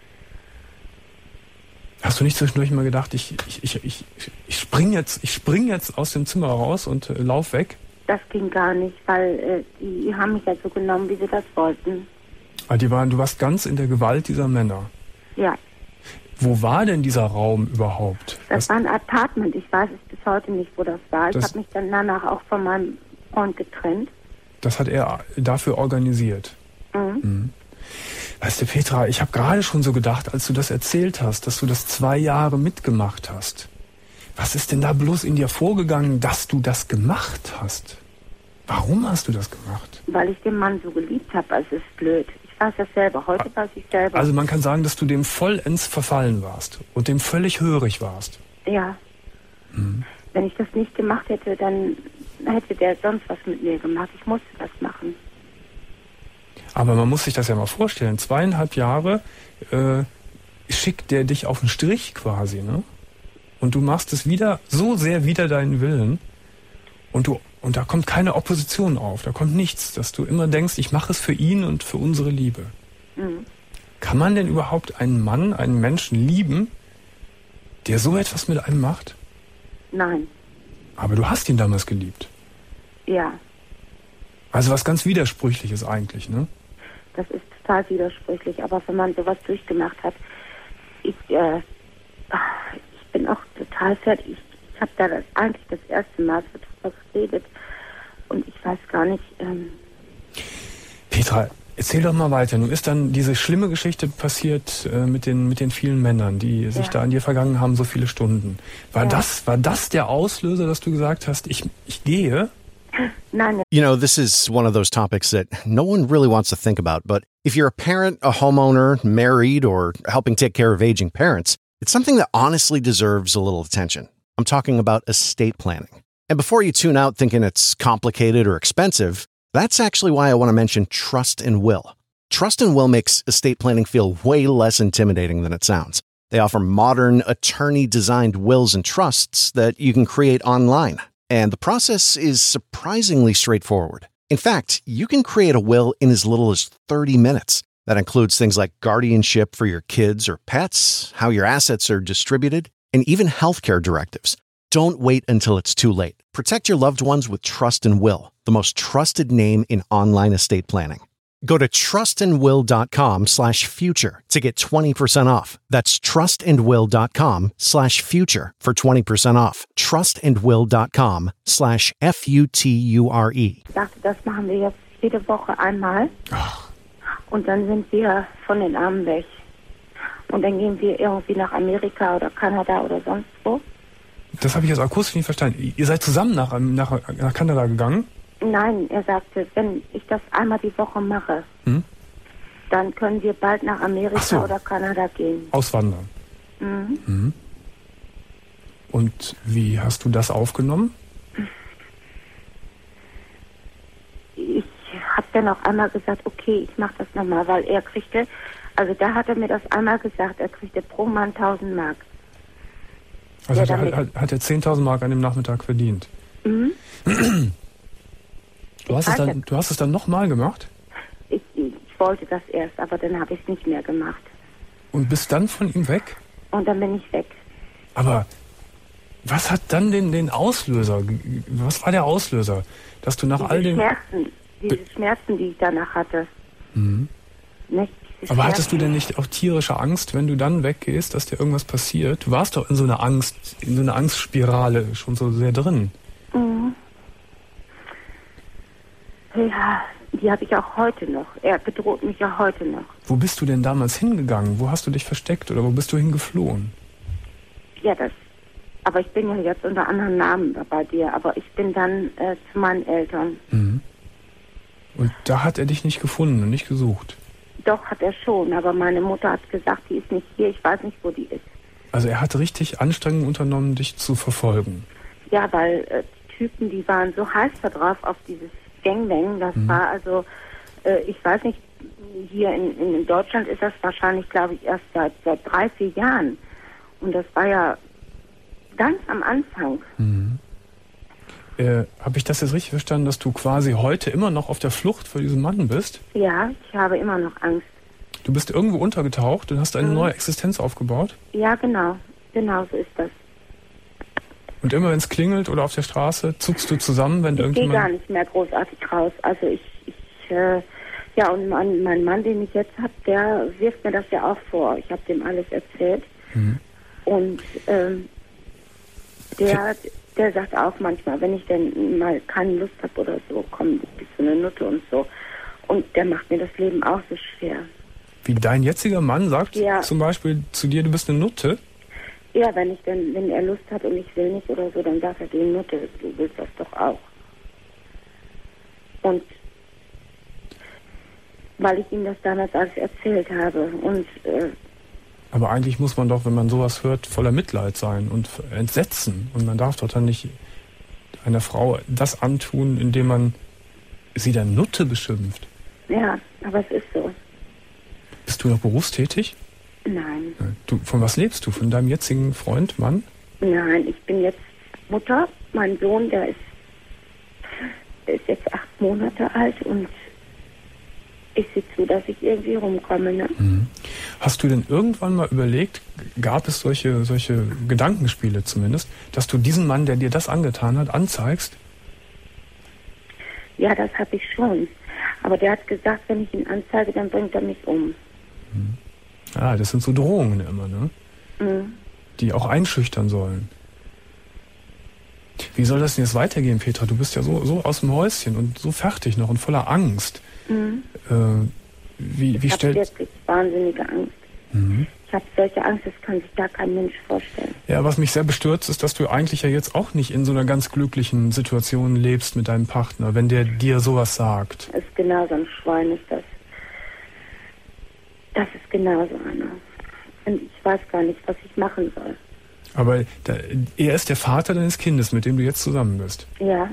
Hast du nicht zwischendurch mal gedacht, ich spring jetzt aus dem Zimmer raus und lauf weg? Das ging gar nicht, weil die haben mich ja so genommen, wie sie das wollten. Aber du warst ganz in der Gewalt dieser Männer? Ja. Wo war denn dieser Raum überhaupt? Das war ein Apartment. Ich weiß es bis heute nicht, wo das war. Ich habe mich dann danach auch von meinem Freund getrennt. Das hat er dafür organisiert? Weißt du, Petra, ich habe gerade schon so gedacht, als du das erzählt hast, dass du das 2 Jahre mitgemacht hast. Was ist denn da bloß in dir vorgegangen, dass du das gemacht hast? Warum hast du das gemacht? Weil ich den Mann so geliebt habe. Also es ist blöd. Ich weiß das selber. Heute weiß ich selber. Also man kann sagen, dass du dem vollends verfallen warst und dem völlig hörig warst. Ja. Wenn ich das nicht gemacht hätte, dann hätte der sonst was mit mir gemacht. Ich musste das machen. Aber man muss sich das ja mal vorstellen. 2,5 Jahre schickt der dich auf den Strich quasi, ne? Und du machst es wieder, so sehr wider deinen Willen. Und da kommt keine Opposition auf, da kommt nichts, dass du immer denkst, ich mache es für ihn und für unsere Liebe. Kann man denn überhaupt einen Mann, einen Menschen lieben, der so etwas mit einem macht? Nein. Aber du hast ihn damals geliebt. Ja. Also was ganz Widersprüchliches eigentlich, ne? Das ist total widersprüchlich, aber wenn man sowas durchgemacht hat, ich bin auch total total fertig. Ich habe da eigentlich das erste Mal darüber geredet und ich weiß gar nicht. Petra, erzähl doch mal weiter. Nun ist dann diese schlimme Geschichte passiert mit den vielen Männern, die sich da an dir vergangen haben, so viele Stunden. War das der Auslöser, dass du gesagt hast, ich gehe? Nein. You know, this is one of those topics that no one really wants to think about, but if you're a parent, a homeowner, married, or helping take care of aging parents, it's something that honestly deserves a little attention. I'm talking about estate planning. And before you tune out thinking it's complicated or expensive, that's actually why I want to mention Trust and Will. Trust and Will makes estate planning feel way less intimidating than it sounds. They offer modern, attorney-designed wills and trusts that you can create online. And the process is surprisingly straightforward. In fact, you can create a will in as little as 30 minutes. That includes things like guardianship for your kids or pets, how your assets are distributed, and even healthcare directives. Don't wait until it's too late. Protect your loved ones with Trust and Will, the most trusted name in online estate planning. Go to trustandwill.com/future to get 20% off. That's trustandwill.com/future for 20% off. trustandwill.com/future. Ich dachte, das machen wir jetzt jede Woche einmal. Und dann sind wir von den Armen weg. Und dann gehen wir irgendwie nach Amerika oder Kanada oder sonst wo. Das habe ich jetzt akustisch nicht verstanden. Ihr seid zusammen nach Kanada gegangen? Nein, er sagte, wenn ich das einmal die Woche mache, dann können wir bald nach Amerika oder Kanada gehen. Auswandern. Mhm. Und wie hast du das aufgenommen? Ich habe dann auch einmal gesagt, okay, ich mache das nochmal, weil er kriegte, also da hat er mir das einmal gesagt, er kriegte pro Mann 1000 Mark. Also hat er 10.000 Mark an dem Nachmittag verdient? Mhm. Du hast es dann nochmal gemacht? Ich wollte das erst, aber dann habe ich es nicht mehr gemacht. Und bist dann von ihm weg? Und dann bin ich weg. Aber was hat dann den Auslöser? Was war der Auslöser? Dass du nach all den... Diese Schmerzen, die ich danach hatte. Mhm. Nicht? Aber hattest du denn nicht auch tierische Angst, wenn du dann weggehst, dass dir irgendwas passiert? Du warst doch in so einer Angstspirale schon so sehr drin. Mhm. Ja, die habe ich auch heute noch. Er bedroht mich ja heute noch. Wo bist du denn damals hingegangen? Wo hast du dich versteckt oder wo bist du hingeflohen? Ja, aber ich bin ja jetzt unter anderem Namen bei dir, aber ich bin dann zu meinen Eltern. Mhm. Und da hat er dich nicht gefunden und nicht gesucht? Doch, hat er schon, aber meine Mutter hat gesagt, die ist nicht hier, ich weiß nicht, wo die ist. Also er hat richtig Anstrengungen unternommen, dich zu verfolgen? Ja, weil die Typen, die waren so heiß da drauf auf dieses Gangbang, das war also, ich weiß nicht, hier in Deutschland ist das wahrscheinlich, glaube ich, erst seit 3-4 Jahren. Und das war ja ganz am Anfang. Mhm. Habe ich das jetzt richtig verstanden, dass du quasi heute immer noch auf der Flucht vor diesem Mann bist? Ja, ich habe immer noch Angst. Du bist irgendwo untergetaucht und hast eine neue Existenz aufgebaut? Ja, genau. Genau so ist das. Und immer wenn es klingelt oder auf der Straße, zuckst du zusammen, wenn irgendjemand... Ich gehe gar nicht mehr großartig raus. Also ja, und mein Mann, den ich jetzt habe, der wirft mir das ja auch vor. Ich habe dem alles erzählt. Mhm. Und der sagt auch manchmal, wenn ich denn mal keine Lust habe oder so, komm, du bist so eine Nutte und so. Und der macht mir das Leben auch so schwer. Wie dein jetziger Mann sagt zum Beispiel zu dir, du bist eine Nutte? Ja, wenn er Lust hat und ich will nicht oder so, dann sagt er, die Nutte, du willst das doch auch. Und weil ich ihm das damals alles erzählt habe und... Aber eigentlich muss man doch, wenn man sowas hört, voller Mitleid sein und Entsetzen. Und man darf doch dann nicht einer Frau das antun, indem man sie der Nutte beschimpft. Ja, aber es ist so. Bist du noch berufstätig? Nein. Von was lebst du? Von deinem jetzigen Freund, Mann? Nein, ich bin jetzt Mutter. Mein Sohn, der ist jetzt 8 Monate alt und ich sehe zu, dass ich irgendwie rumkomme. Ne? Mhm. Hast du denn irgendwann mal überlegt, gab es solche Gedankenspiele zumindest, dass du diesen Mann, der dir das angetan hat, anzeigst? Ja, das habe ich schon. Aber der hat gesagt, wenn ich ihn anzeige, dann bringt er mich um. Mhm. Ah, das sind so Drohungen immer, ne? Mhm. Die auch einschüchtern sollen. Wie soll das denn jetzt weitergehen, Petra? Du bist ja so aus dem Häuschen und so fertig noch und voller Angst. Ich habe wirklich wahnsinnige Angst. Ich habe solche Angst, das kann sich gar kein Mensch vorstellen. Ja, was mich sehr bestürzt, ist, dass du eigentlich ja jetzt auch nicht in so einer ganz glücklichen Situation lebst mit deinem Partner, wenn der dir sowas sagt. Das ist genauso ein Schwein, ist das. Das ist genauso einer. Und ich weiß gar nicht, was ich machen soll. Aber er ist der Vater deines Kindes, mit dem du jetzt zusammen bist. Ja.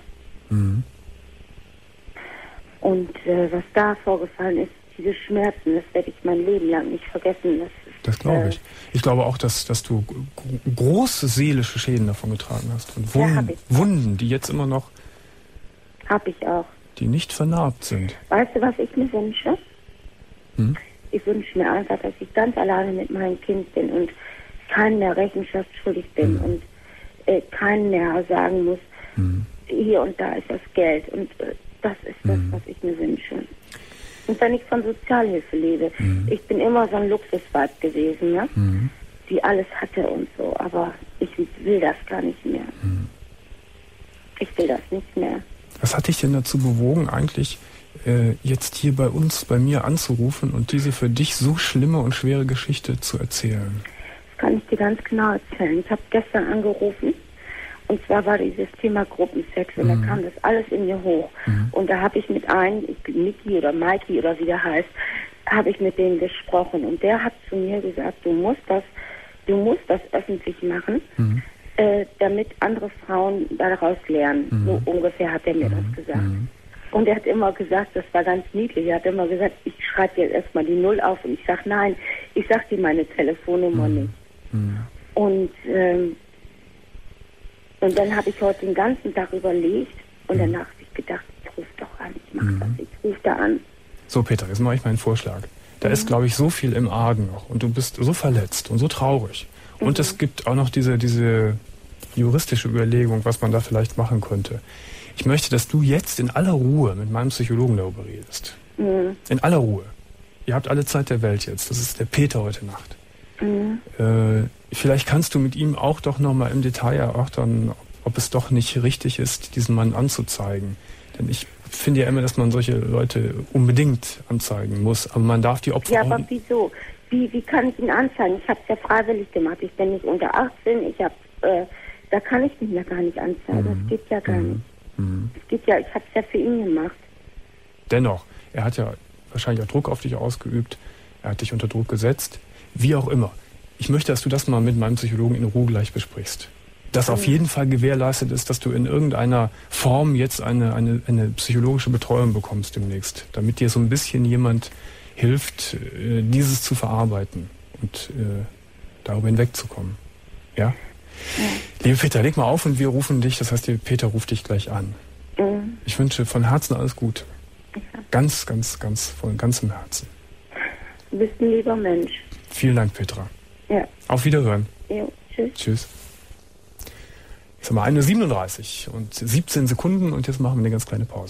Und was da vorgefallen ist, diese Schmerzen, das werde ich mein Leben lang nicht vergessen. Das glaube ich. Ich glaube auch, dass du große seelische Schäden davon getragen hast. Und Wunden, die jetzt immer noch... Hab ich auch. Die nicht vernarbt sind. Weißt du, was ich mir wünsche? Ich wünsche mir einfach, dass ich ganz alleine mit meinem Kind bin und keinen mehr Rechenschaft schuldig bin und keinen mehr sagen muss, hier und da ist das Geld. Und das ist das, was ich mir wünsche. Und wenn ich von Sozialhilfe lebe, ich bin immer so ein Luxusweib gewesen, ne? Die alles hatte und so, aber ich will das gar nicht mehr. Ich will das nicht mehr. Was hat dich denn dazu bewogen, eigentlich jetzt hier bei mir anzurufen und diese für dich so schlimme und schwere Geschichte zu erzählen? Das kann ich dir ganz genau erzählen. Ich habe gestern angerufen. Und zwar war dieses Thema Gruppensex und da kam das alles in mir hoch. Und da habe ich mit einem, Niki oder Mikey oder wie der heißt, habe ich mit denen gesprochen. Und der hat zu mir gesagt, du musst das öffentlich machen, damit andere Frauen daraus lernen. So ungefähr hat er mir das gesagt. Und er hat immer gesagt, das war ganz niedlich, er hat immer gesagt, ich schreibe jetzt erstmal die 0 auf und ich sage, nein, ich sage dir meine Telefonnummer nicht. Und dann habe ich heute den ganzen Tag überlegt und danach habe ich gedacht, ich rufe doch an, ich mache das, ich rufe da an. So Peter, jetzt mache ich meinen Vorschlag. Da ist, glaube ich, so viel im Argen noch und du bist so verletzt und so traurig. Und es gibt auch noch diese juristische Überlegung, was man da vielleicht machen könnte. Ich möchte, dass du jetzt in aller Ruhe mit meinem Psychologen darüber redest. In aller Ruhe. Ihr habt alle Zeit der Welt jetzt. Das ist der Peter heute Nacht. Vielleicht kannst du mit ihm auch doch nochmal im Detail erörtern, ob es doch nicht richtig ist, diesen Mann anzuzeigen. Denn ich finde ja immer, dass man solche Leute unbedingt anzeigen muss. Aber man darf die Opfer... Ja, aber wieso? Wie kann ich ihn anzeigen? Ich habe es ja freiwillig gemacht. Ich bin nicht unter 18. Da kann ich ihn ja gar nicht anzeigen. Das geht ja gar nicht. Es geht ja, ich habe es ja für ihn gemacht. Dennoch, er hat ja wahrscheinlich auch Druck auf dich ausgeübt. Er hat dich unter Druck gesetzt. Wie auch immer. Ich möchte, dass du das mal mit meinem Psychologen in Ruhe gleich besprichst. Dass auf jeden Fall gewährleistet ist, dass du in irgendeiner Form jetzt eine psychologische Betreuung bekommst demnächst. Damit dir so ein bisschen jemand hilft, dieses zu verarbeiten und darüber hinwegzukommen. Ja? Liebe Peter, leg mal auf und wir rufen dich. Das heißt, Peter ruft dich gleich an. Ich wünsche von Herzen alles Gute. Ganz, ganz, ganz von ganzem Herzen. Du bist ein lieber Mensch. Vielen Dank, Petra. Ja. Auf Wiederhören. Jo, tschüss. Tschüss. Jetzt haben wir 1:37 und 17 Sekunden und jetzt machen wir eine ganz kleine Pause.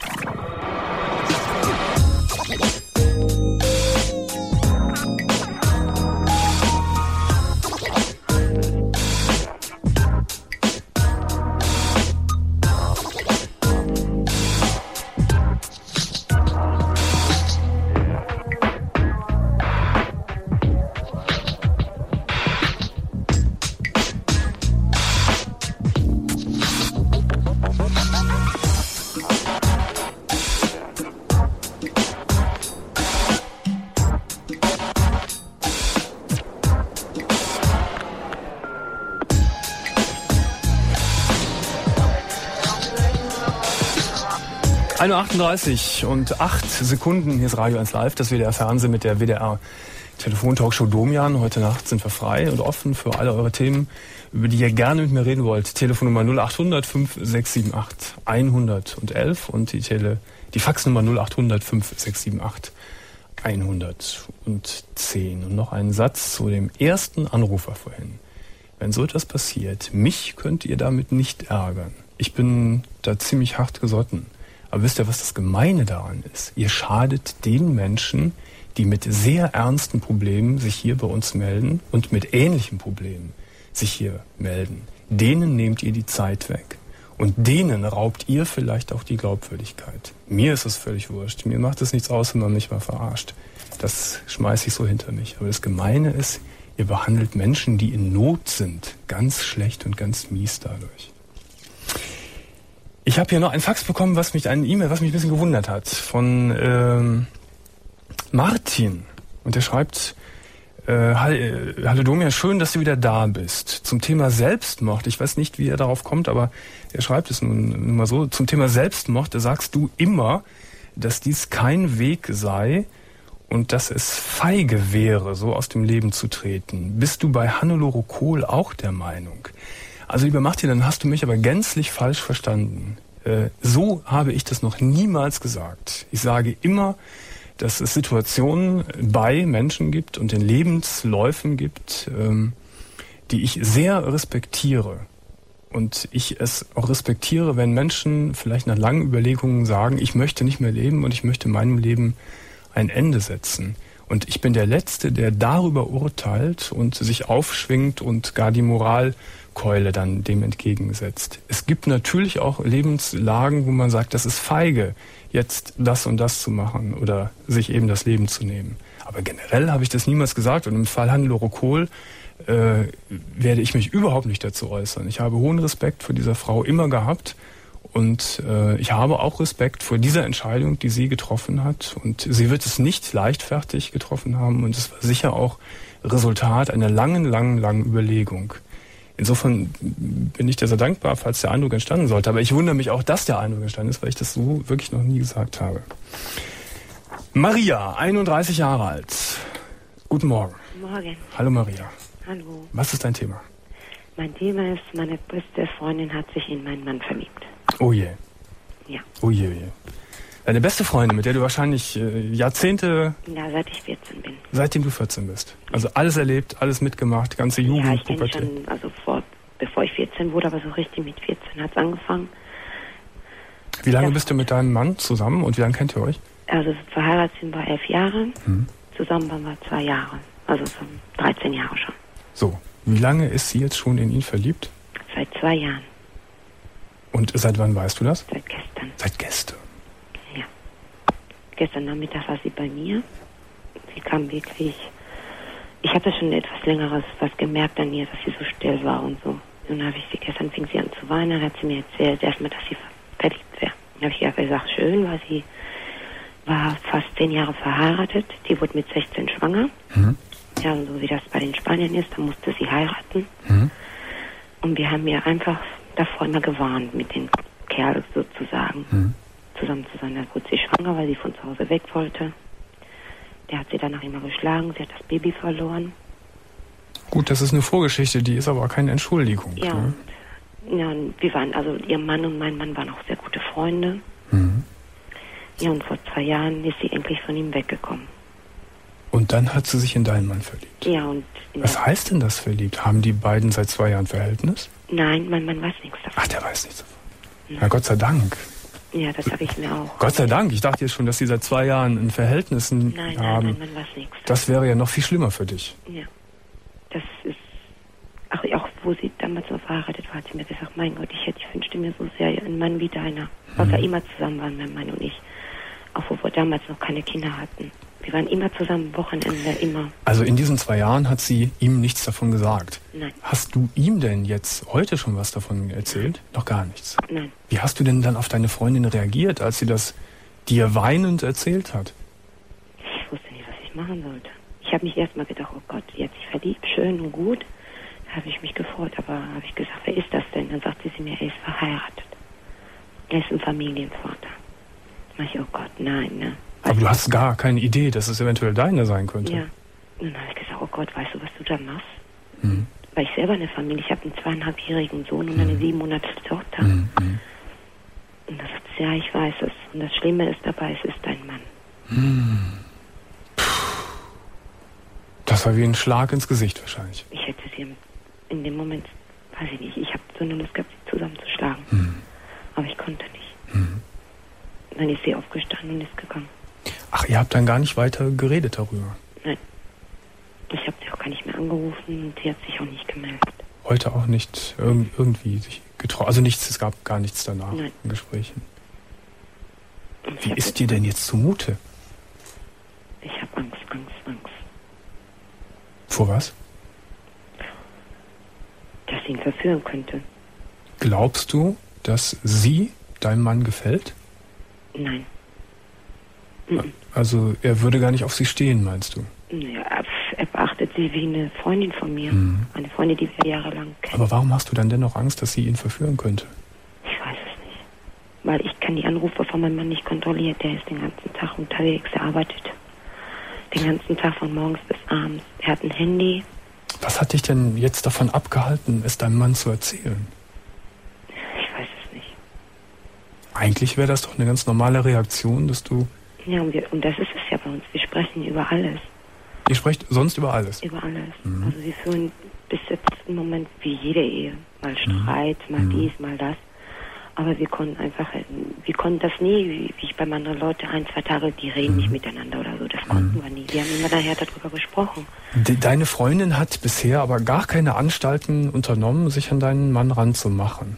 1:38 und 8 Sekunden. Hier ist Radio 1 Live, das WDR Fernsehen mit der WDR Telefontalkshow Domian. Heute Nacht sind wir frei und offen für alle eure Themen, über die ihr gerne mit mir reden wollt. Telefonnummer 0800 5678 111 und die Faxnummer 0800 5678 110. Und noch einen Satz zu dem ersten Anrufer vorhin. Wenn so etwas passiert, mich könnt ihr damit nicht ärgern. Ich bin da ziemlich hart gesotten. Aber wisst ihr, was das Gemeine daran ist? Ihr schadet den Menschen, die mit sehr ernsten Problemen sich hier bei uns melden und mit ähnlichen Problemen sich hier melden. Denen nehmt ihr die Zeit weg. Und denen raubt ihr vielleicht auch die Glaubwürdigkeit. Mir ist es völlig wurscht. Mir macht es nichts aus, wenn man mich mal verarscht. Das schmeiße ich so hinter mich. Aber das Gemeine ist, ihr behandelt Menschen, die in Not sind, ganz schlecht und ganz mies dadurch. Ich habe hier noch ein Fax bekommen, eine E-Mail, was mich ein bisschen gewundert hat, von Martin. Und der schreibt: Hallo Domja, schön, dass du wieder da bist. Zum Thema Selbstmord, ich weiß nicht, wie er darauf kommt, aber er schreibt es nun mal so. Zum Thema Selbstmord, da sagst du immer, dass dies kein Weg sei und dass es feige wäre, so aus dem Leben zu treten. Bist du bei Hannelore Kohl auch der Meinung? Also lieber Martin, dann hast du mich aber gänzlich falsch verstanden. So habe ich das noch niemals gesagt. Ich sage immer, dass es Situationen bei Menschen gibt und in Lebensläufen gibt, die ich sehr respektiere. Und ich es auch respektiere, wenn Menschen vielleicht nach langen Überlegungen sagen, ich möchte nicht mehr leben und ich möchte meinem Leben ein Ende setzen. Und ich bin der Letzte, der darüber urteilt und sich aufschwingt und gar die Moralkeule dann dem entgegensetzt. Es gibt natürlich auch Lebenslagen, wo man sagt, das ist feige, jetzt das und das zu machen oder sich eben das Leben zu nehmen. Aber generell habe ich das niemals gesagt und im Fall Hannelore Kohl werde ich mich überhaupt nicht dazu äußern. Ich habe hohen Respekt vor dieser Frau immer gehabt und ich habe auch Respekt vor dieser Entscheidung, die sie getroffen hat, und sie wird es nicht leichtfertig getroffen haben und es war sicher auch Resultat einer langen Überlegung. Insofern bin ich dir sehr dankbar, falls der Eindruck entstanden sollte. Aber ich wundere mich auch, dass der Eindruck entstanden ist, weil ich das so wirklich noch nie gesagt habe. Maria, 31 Jahre alt. Guten Morgen. Morgen. Hallo Maria. Hallo. Was ist dein Thema? Mein Thema ist, meine beste Freundin hat sich in meinen Mann verliebt. Oh je. Ja. Oh je. Deine beste Freundin, mit der du wahrscheinlich Jahrzehnte... Ja, seit ich 14 bin. Seitdem du 14 bist. Also alles erlebt, alles mitgemacht, ganze Jugend. Ja, ich kenne schon, also bevor ich 14 wurde, aber so richtig mit 14 hat es angefangen. Wie lange bist du mit deinem Mann zusammen und wie lange kennt ihr euch? Also verheiratet sind wir 11 Jahre, zusammen waren wir 2 Jahre, also so 13 Jahre schon. So, wie lange ist sie jetzt schon in ihn verliebt? Seit 2 Jahren. Und seit wann weißt du das? Seit gestern. Seit gestern? Ja. Gestern Nachmittag war sie bei mir. Sie kam wirklich... Ich habe schon etwas Längeres was gemerkt an ihr, dass sie so still war und so. Und dann habe ich sie, gestern fing sie an zu weinen, dann hat sie mir erzählt erstmal, dass sie verliebt wäre. Dann habe ich gesagt, schön, weil sie war fast 10 Jahre verheiratet. Die wurde mit 16 schwanger. Ja, und so wie das bei den Spaniern ist, dann musste sie heiraten. Und wir haben ihr einfach davor immer gewarnt, mit den Kerl sozusagen zusammen zu sein. Dann wurde sie schwanger, weil sie von zu Hause weg wollte. Der hat sie danach immer geschlagen, sie hat das Baby verloren. Gut, das ist eine Vorgeschichte, die ist aber auch keine Entschuldigung. Ja, ne? Und wir waren, also ihr Mann und mein Mann waren auch sehr gute Freunde. Ja, und vor 2 Jahren ist sie endlich von ihm weggekommen. Und dann hat sie sich in deinen Mann verliebt? Ja, und... Was heißt denn das verliebt? Haben die beiden seit 2 Jahren Verhältnis? Nein, mein Mann weiß nichts davon. Ach, der weiß nichts davon. Na, Gott sei Dank. Ja, das habe ich mir auch. Gott sei Dank. Ich dachte jetzt schon, dass sie seit 2 Jahren ein Verhältnis haben. Nein, mein Mann weiß nichts davon. Das wäre ja noch viel schlimmer für dich. Ja. Das ist... Ach, auch wo sie damals noch verheiratet war, hat sie mir gesagt, mein Gott, ich wünschte mir so sehr einen Mann wie deiner. Weil wir immer zusammen waren, mein Mann und ich. Auch wo wir damals noch keine Kinder hatten. Wir waren immer zusammen, Wochenende, immer. Also in diesen 2 Jahren hat sie ihm nichts davon gesagt? Nein. Hast du ihm denn jetzt heute schon was davon erzählt? Noch gar nichts? Nein. Wie hast du denn dann auf deine Freundin reagiert, als sie das dir weinend erzählt hat? Ich wusste nicht, was ich machen sollte. Ich habe mich erstmal gedacht, oh Gott, sie hat sich verliebt, schön und gut. Da habe ich mich gefreut, aber habe ich gesagt, wer ist das denn? Dann sagte sie mir, er ist verheiratet. Er ist ein Familienvater. Da dachte ich, oh Gott, nein, ne? Aber du hast gar keine Idee, dass es eventuell deine sein könnte. Ja. Und dann habe ich gesagt, oh Gott, weißt du, was du da machst? Weil ich selber eine Familie, ich habe einen 2,5-jährigen Sohn und eine 7-monatige Tochter. Und dann sagt sie, ja, ich weiß es. Und das Schlimme ist dabei, es ist dein Mann. Das war wie ein Schlag ins Gesicht wahrscheinlich. Ich hätte sie in dem Moment, weiß ich nicht, ich habe so eine Lust gehabt, sie zusammenzuschlagen. Aber ich konnte nicht. Dann ist sie aufgestanden und ist gegangen. Ach, ihr habt dann gar nicht weiter geredet darüber? Nein. Ich habe sie auch gar nicht mehr angerufen und sie hat sich auch nicht gemeldet. Heute auch nicht irgendwie sich Also nichts, es gab gar nichts danach in Gesprächen. Wie ist dir denn jetzt zumute? Ich habe Angst. Vor was? Dass sie ihn verführen könnte. Glaubst du, dass sie deinem Mann gefällt? Nein. Also er würde gar nicht auf sie stehen, meinst du? Ja, er beachtet sie wie eine Freundin von mir. Eine Freundin, die wir jahrelang kennen. Aber warum hast du dann dennoch Angst, dass sie ihn verführen könnte? Ich weiß es nicht. Weil ich kann die Anrufe von meinem Mann nicht kontrollieren. Der ist den ganzen Tag unterwegs, er arbeitet. Den ganzen Tag von morgens bis abends. Er hat ein Handy. Was hat dich denn jetzt davon abgehalten, es deinem Mann zu erzählen? Ich weiß es nicht. Eigentlich wäre das doch eine ganz normale Reaktion, dass du... Ja, und das ist es ja bei uns. Wir sprechen über alles. Ihr sprecht sonst über alles? Über alles. Also wir führen bis jetzt im Moment wie jede Ehe. Mal Streit, mal dies, mal das. Aber wir konnten das nie, wie ich bei anderen Leuten 1-2 Tage, die reden nicht miteinander oder so. Das konnten wir nie. Wir haben immer daher darüber gesprochen. Deine Freundin hat bisher aber gar keine Anstalten unternommen, sich an deinen Mann ranzumachen.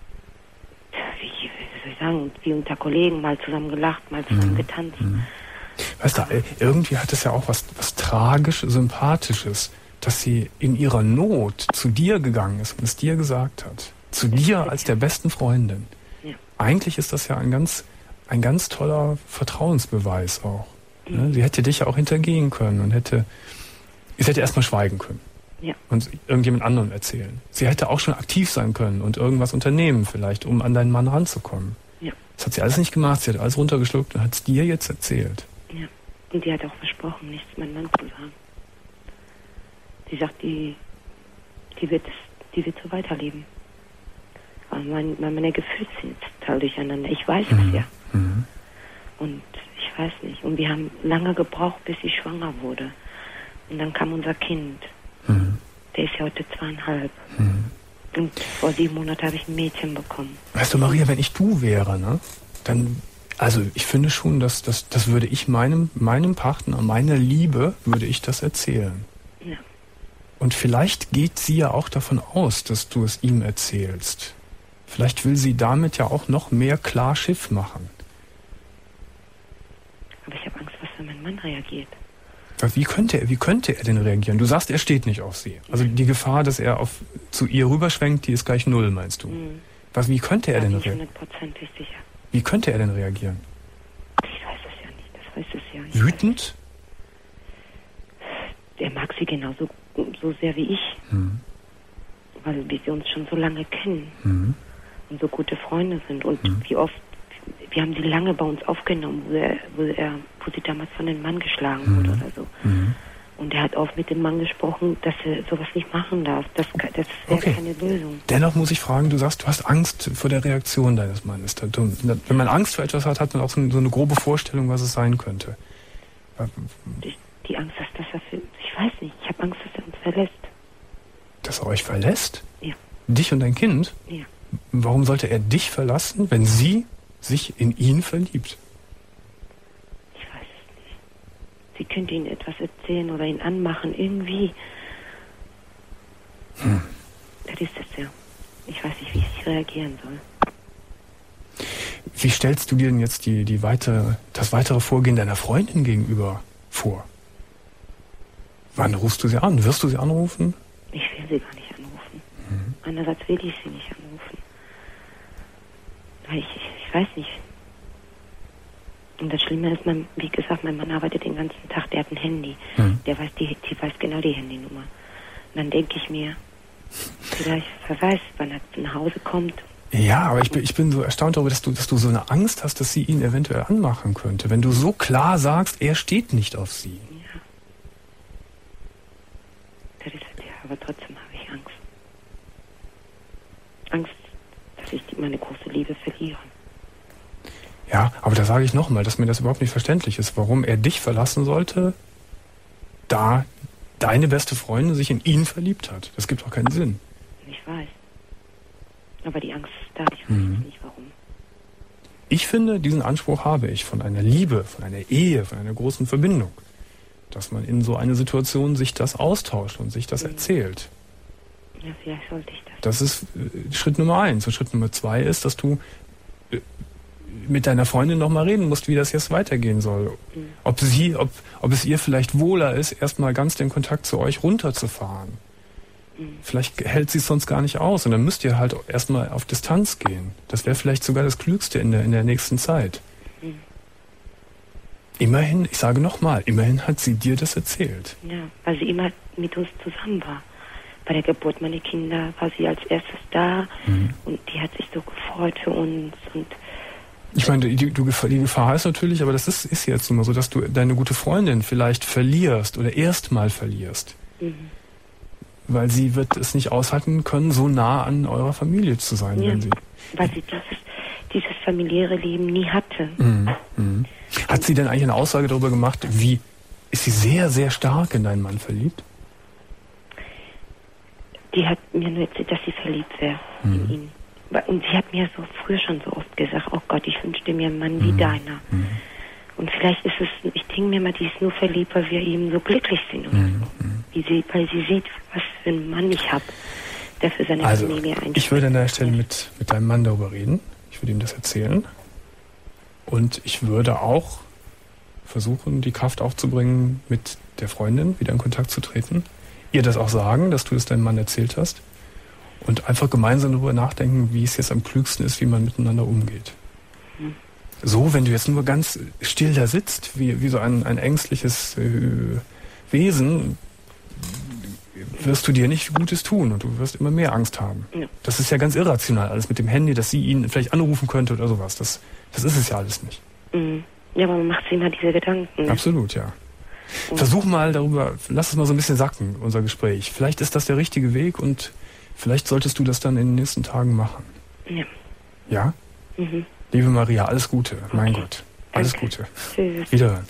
Wie soll ich sagen, wie unter Kollegen, mal zusammen gelacht, mal zusammen getanzt. Weißt du, irgendwie hat es ja auch was tragisch Sympathisches, dass sie in ihrer Not zu dir gegangen ist und es dir gesagt hat. Zu dir als der besten Freundin. Ja. Eigentlich ist das ja ein ganz toller Vertrauensbeweis auch. Ne? Sie hätte dich ja auch hintergehen können und hätte erstmal schweigen können. Ja. Und irgendjemand anderem erzählen. Sie hätte auch schon aktiv sein können und irgendwas unternehmen vielleicht, um an deinen Mann ranzukommen. Ja. Das hat sie alles nicht gemacht. Sie hat alles runtergeschluckt und hat es dir jetzt erzählt. Ja. Und die hat auch versprochen, nichts meinem Mann zu sagen. Sie sagt, die wird so weiterleben. Aber meine Gefühle sind total durcheinander. Ich weiß es ja. Und ich weiß nicht. Und wir haben lange gebraucht, bis sie schwanger wurde. Und dann kam unser Kind. Der ist ja heute 2,5. Und vor 7 Monaten habe ich ein Mädchen bekommen. Weißt du, Maria, wenn ich du wäre, ne, dann, also ich finde schon, das würde ich meinem Partner, meiner Liebe, würde ich das erzählen. Ja. Und vielleicht geht sie ja auch davon aus, dass du es ihm erzählst. Vielleicht will sie damit ja auch noch mehr klar Schiff machen. Aber ich habe Angst, was wenn mein Mann reagiert. Wie könnte er denn reagieren? Du sagst, er steht nicht auf sie. Also die Gefahr, dass er zu ihr rüberschwenkt, die ist gleich 0, meinst du? Wie könnte er denn reagieren? Hundertprozentig sicher. Wie könnte er denn reagieren? Ich weiß es ja nicht. Das weiß es ja nicht. Wütend? Er mag sie genauso so sehr wie ich. Weil wir uns schon so lange kennen. Und so gute Freunde sind. Und wie oft, wir haben sie lange bei uns aufgenommen, wo sie damals von dem Mann geschlagen wurde oder so. Und er hat oft mit dem Mann gesprochen, dass er sowas nicht machen darf. Das wäre keine Lösung. Dennoch muss ich fragen, du sagst, du hast Angst vor der Reaktion deines Mannes. Wenn man Angst vor etwas hat man auch so eine grobe Vorstellung, was es sein könnte. Die Angst, dass ich weiß nicht, ich habe Angst, dass er uns verlässt. Dass er euch verlässt? Ja. Dich und dein Kind? Ja. Warum sollte er dich verlassen, wenn sie sich in ihn verliebt? Ich weiß es nicht. Sie könnte ihm etwas erzählen oder ihn anmachen, irgendwie. Das ist es ja. Ich weiß nicht, wie ich reagieren soll. Wie stellst du dir denn jetzt das weitere Vorgehen deiner Freundin gegenüber vor? Wann rufst du sie an? Wirst du sie anrufen? Ich will sie gar nicht anrufen. Andererseits will ich sie nicht anrufen. Weil ich weiß nicht. Und das Schlimme ist, wie gesagt, mein Mann arbeitet den ganzen Tag, der hat ein Handy. Der weiß die weiß genau die Handynummer. Und dann denke ich mir, vielleicht, wer weiß, wann er nach Hause kommt. Ja, aber ich bin so erstaunt darüber, dass du so eine Angst hast, dass sie ihn eventuell anmachen könnte. Wenn du so klar sagst, er steht nicht auf sie. Ja. Das ist es ja, aber trotzdem habe ich Angst. Angst, dass ich meine große Liebe verliere. Ja, aber da sage ich nochmal, dass mir das überhaupt nicht verständlich ist, warum er dich verlassen sollte, da deine beste Freundin sich in ihn verliebt hat. Das gibt doch keinen Sinn. Ich weiß. Aber die Angst ist da, ich weiß nicht warum. Ich finde, diesen Anspruch habe ich von einer Liebe, von einer Ehe, von einer großen Verbindung. Dass man in so einer Situation sich das austauscht und sich das erzählt. Ja, vielleicht sollte ich das. Das ist Schritt Nummer 1. Und Schritt Nummer 2 ist, dass du mit deiner Freundin noch mal reden musst, wie das jetzt weitergehen soll. Mhm. Ob es ihr vielleicht wohler ist, erstmal ganz den Kontakt zu euch runterzufahren. Mhm. Vielleicht hält sie es sonst gar nicht aus und dann müsst ihr halt erstmal auf Distanz gehen. Das wäre vielleicht sogar das Klügste in der nächsten Zeit. Mhm. Immerhin, ich sage nochmal, immerhin hat sie dir das erzählt. Ja, weil sie immer mit uns zusammen war. Bei der Geburt meiner Kinder war sie als erstes da und die hat sich so gefreut für uns. Und ich meine, die Gefahr ist natürlich, aber das ist jetzt immer so, dass du deine gute Freundin vielleicht verlierst oder erstmal verlierst. Mhm. Weil sie wird es nicht aushalten können, so nah an eurer Familie zu sein. Ja, weil sie dieses familiäre Leben nie hatte. Mhm. Mhm. Hat sie denn eigentlich eine Aussage darüber gemacht, ist sie sehr, sehr stark in deinen Mann verliebt? Die hat mir nur erzählt, dass sie verliebt wäre in ihn. Und sie hat mir so früher schon so oft gesagt, oh Gott, ich wünschte mir einen Mann wie deiner. Mhm. Und vielleicht ist es, ich denke mir mal, die ist nur verliebt, weil wir eben so glücklich sind. Oder so. Weil sie sieht, was für einen Mann ich habe, der für seine Familie einsteht. Ich würde an der Stelle mit deinem Mann darüber reden. Ich würde ihm das erzählen. Und ich würde auch versuchen, die Kraft aufzubringen, mit der Freundin wieder in Kontakt zu treten. Ihr das auch sagen, dass du es deinem Mann erzählt hast. Und einfach gemeinsam darüber nachdenken, wie es jetzt am klügsten ist, wie man miteinander umgeht. Mhm. So, wenn du jetzt nur ganz still da sitzt, wie so ein ängstliches Wesen, wirst du dir nicht Gutes tun und du wirst immer mehr Angst haben. Ja. Das ist ja ganz irrational, alles mit dem Handy, dass sie ihn vielleicht anrufen könnte oder sowas. Das ist es ja alles nicht. Mhm. Ja, aber man macht sich immer diese Gedanken. Absolut, ja. Versuch mal darüber, lass es mal so ein bisschen sacken, unser Gespräch. Vielleicht ist das der richtige Weg und vielleicht solltest du das dann in den nächsten Tagen machen. Ja. Ja? Mhm. Liebe Maria, alles Gute. Okay. Mein Gott. Alles Gute. Tschüss. Wiederhören.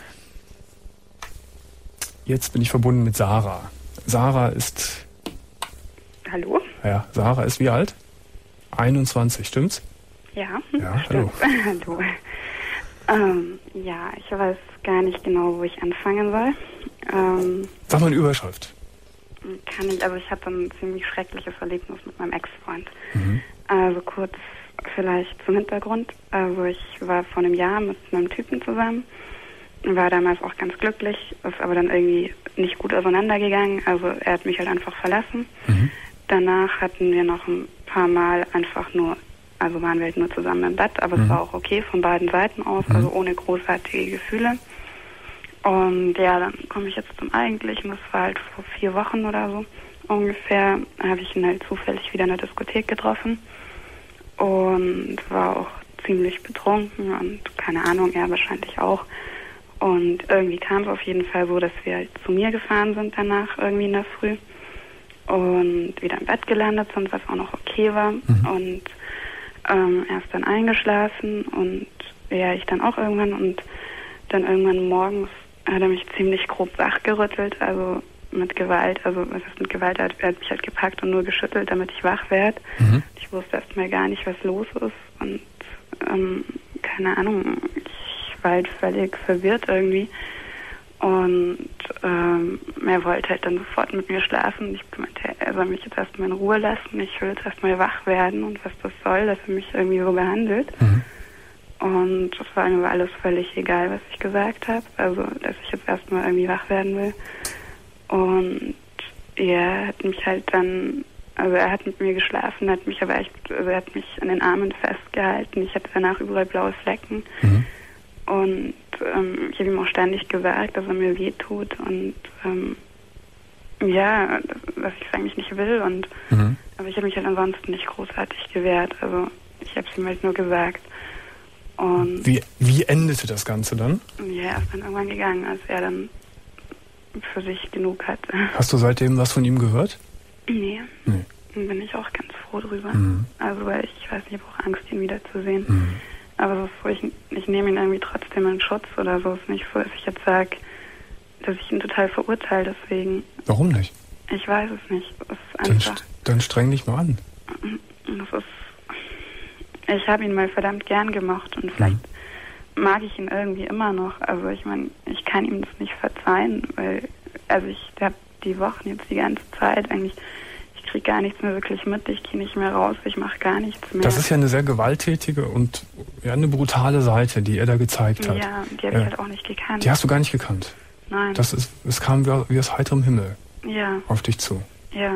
Jetzt bin ich verbunden mit Sarah. Sarah ist... Hallo? Ja, Sarah ist wie alt? 21, stimmt's? Ja. Ja, hallo. Hallo. Ja, ich weiß gar nicht genau, wo ich anfangen soll. Sag mal eine Überschrift. Kann ich, also ich hatte ein ziemlich schreckliches Erlebnis mit meinem Ex-Freund. Mhm. Also kurz vielleicht zum Hintergrund. Also ich war vor einem Jahr mit einem Typen zusammen, war damals auch ganz glücklich, ist aber dann irgendwie nicht gut auseinandergegangen. Also er hat mich halt einfach verlassen. Mhm. Danach hatten wir noch ein paar Mal einfach nur, also waren wir halt nur zusammen im Bett, aber es war auch okay von beiden Seiten aus, also ohne großartige Gefühle. Und ja, dann komme ich jetzt zum Eigentlichen. Das war halt vor 4 Wochen oder so ungefähr. Habe ich ihn halt zufällig wieder in der Diskothek getroffen und war auch ziemlich betrunken und keine Ahnung, er wahrscheinlich auch. Und irgendwie kam es auf jeden Fall so, dass wir halt zu mir gefahren sind danach, irgendwie in der Früh. Und wieder im Bett gelandet sind, was auch noch okay war. Und er ist dann eingeschlafen und ja, ich dann auch irgendwann. Und dann irgendwann morgens hat er mich ziemlich grob wachgerüttelt, also mit Gewalt. Also was ist mit Gewalt? Er hat mich halt gepackt und nur geschüttelt, damit ich wach werde. Ich wusste erstmal gar nicht, was los ist. Und keine Ahnung, ich war halt völlig verwirrt irgendwie. Und er wollte halt dann sofort mit mir schlafen. Ich meinte, er soll mich jetzt erstmal in Ruhe lassen. Ich will jetzt erstmal wach werden und was das soll, dass er mich irgendwie so behandelt. Und es war mir alles völlig egal, was ich gesagt habe. Also, dass ich jetzt erstmal irgendwie wach werden will. Und er hat mich halt dann, also er hat mit mir geschlafen, hat mich aber echt, also er hat mich an den Armen festgehalten. Ich hatte danach überall blaue Flecken. Und ich habe ihm auch ständig gesagt, dass er mir wehtut und ja, dass ich es eigentlich nicht will. Und aber ich habe mich halt ansonsten nicht großartig gewehrt. Also ich habe es ihm halt nur gesagt. Und wie endete das Ganze dann? Ja, er ist dann irgendwann gegangen, als er dann für sich genug hatte. Hast du seitdem was von ihm gehört? Nee. Bin ich auch ganz froh drüber. Also weil ich weiß nicht, ich habe auch Angst, ihn wiederzusehen. Aber so ist so, ich nehme ihn irgendwie trotzdem in Schutz oder so. Es ist nicht so, dass ich jetzt sage, dass ich ihn total verurteile deswegen. Warum nicht? Ich weiß es nicht. Es ist einfach... Dann streng dich mal an. Ich habe ihn mal verdammt gern gemocht und vielleicht mag ich ihn irgendwie immer noch. Also ich meine, ich kann ihm das nicht verzeihen, weil, also ich habe die Wochen jetzt die ganze Zeit eigentlich, ich kriege gar nichts mehr wirklich mit, ich gehe nicht mehr raus, ich mache gar nichts mehr. Das ist ja eine sehr gewalttätige und eine brutale Seite, die er da gezeigt hat. Ja, die habe ich halt auch nicht gekannt. Die hast du gar nicht gekannt? Nein. Es kam wie aus heiterem Himmel auf dich zu. Ja.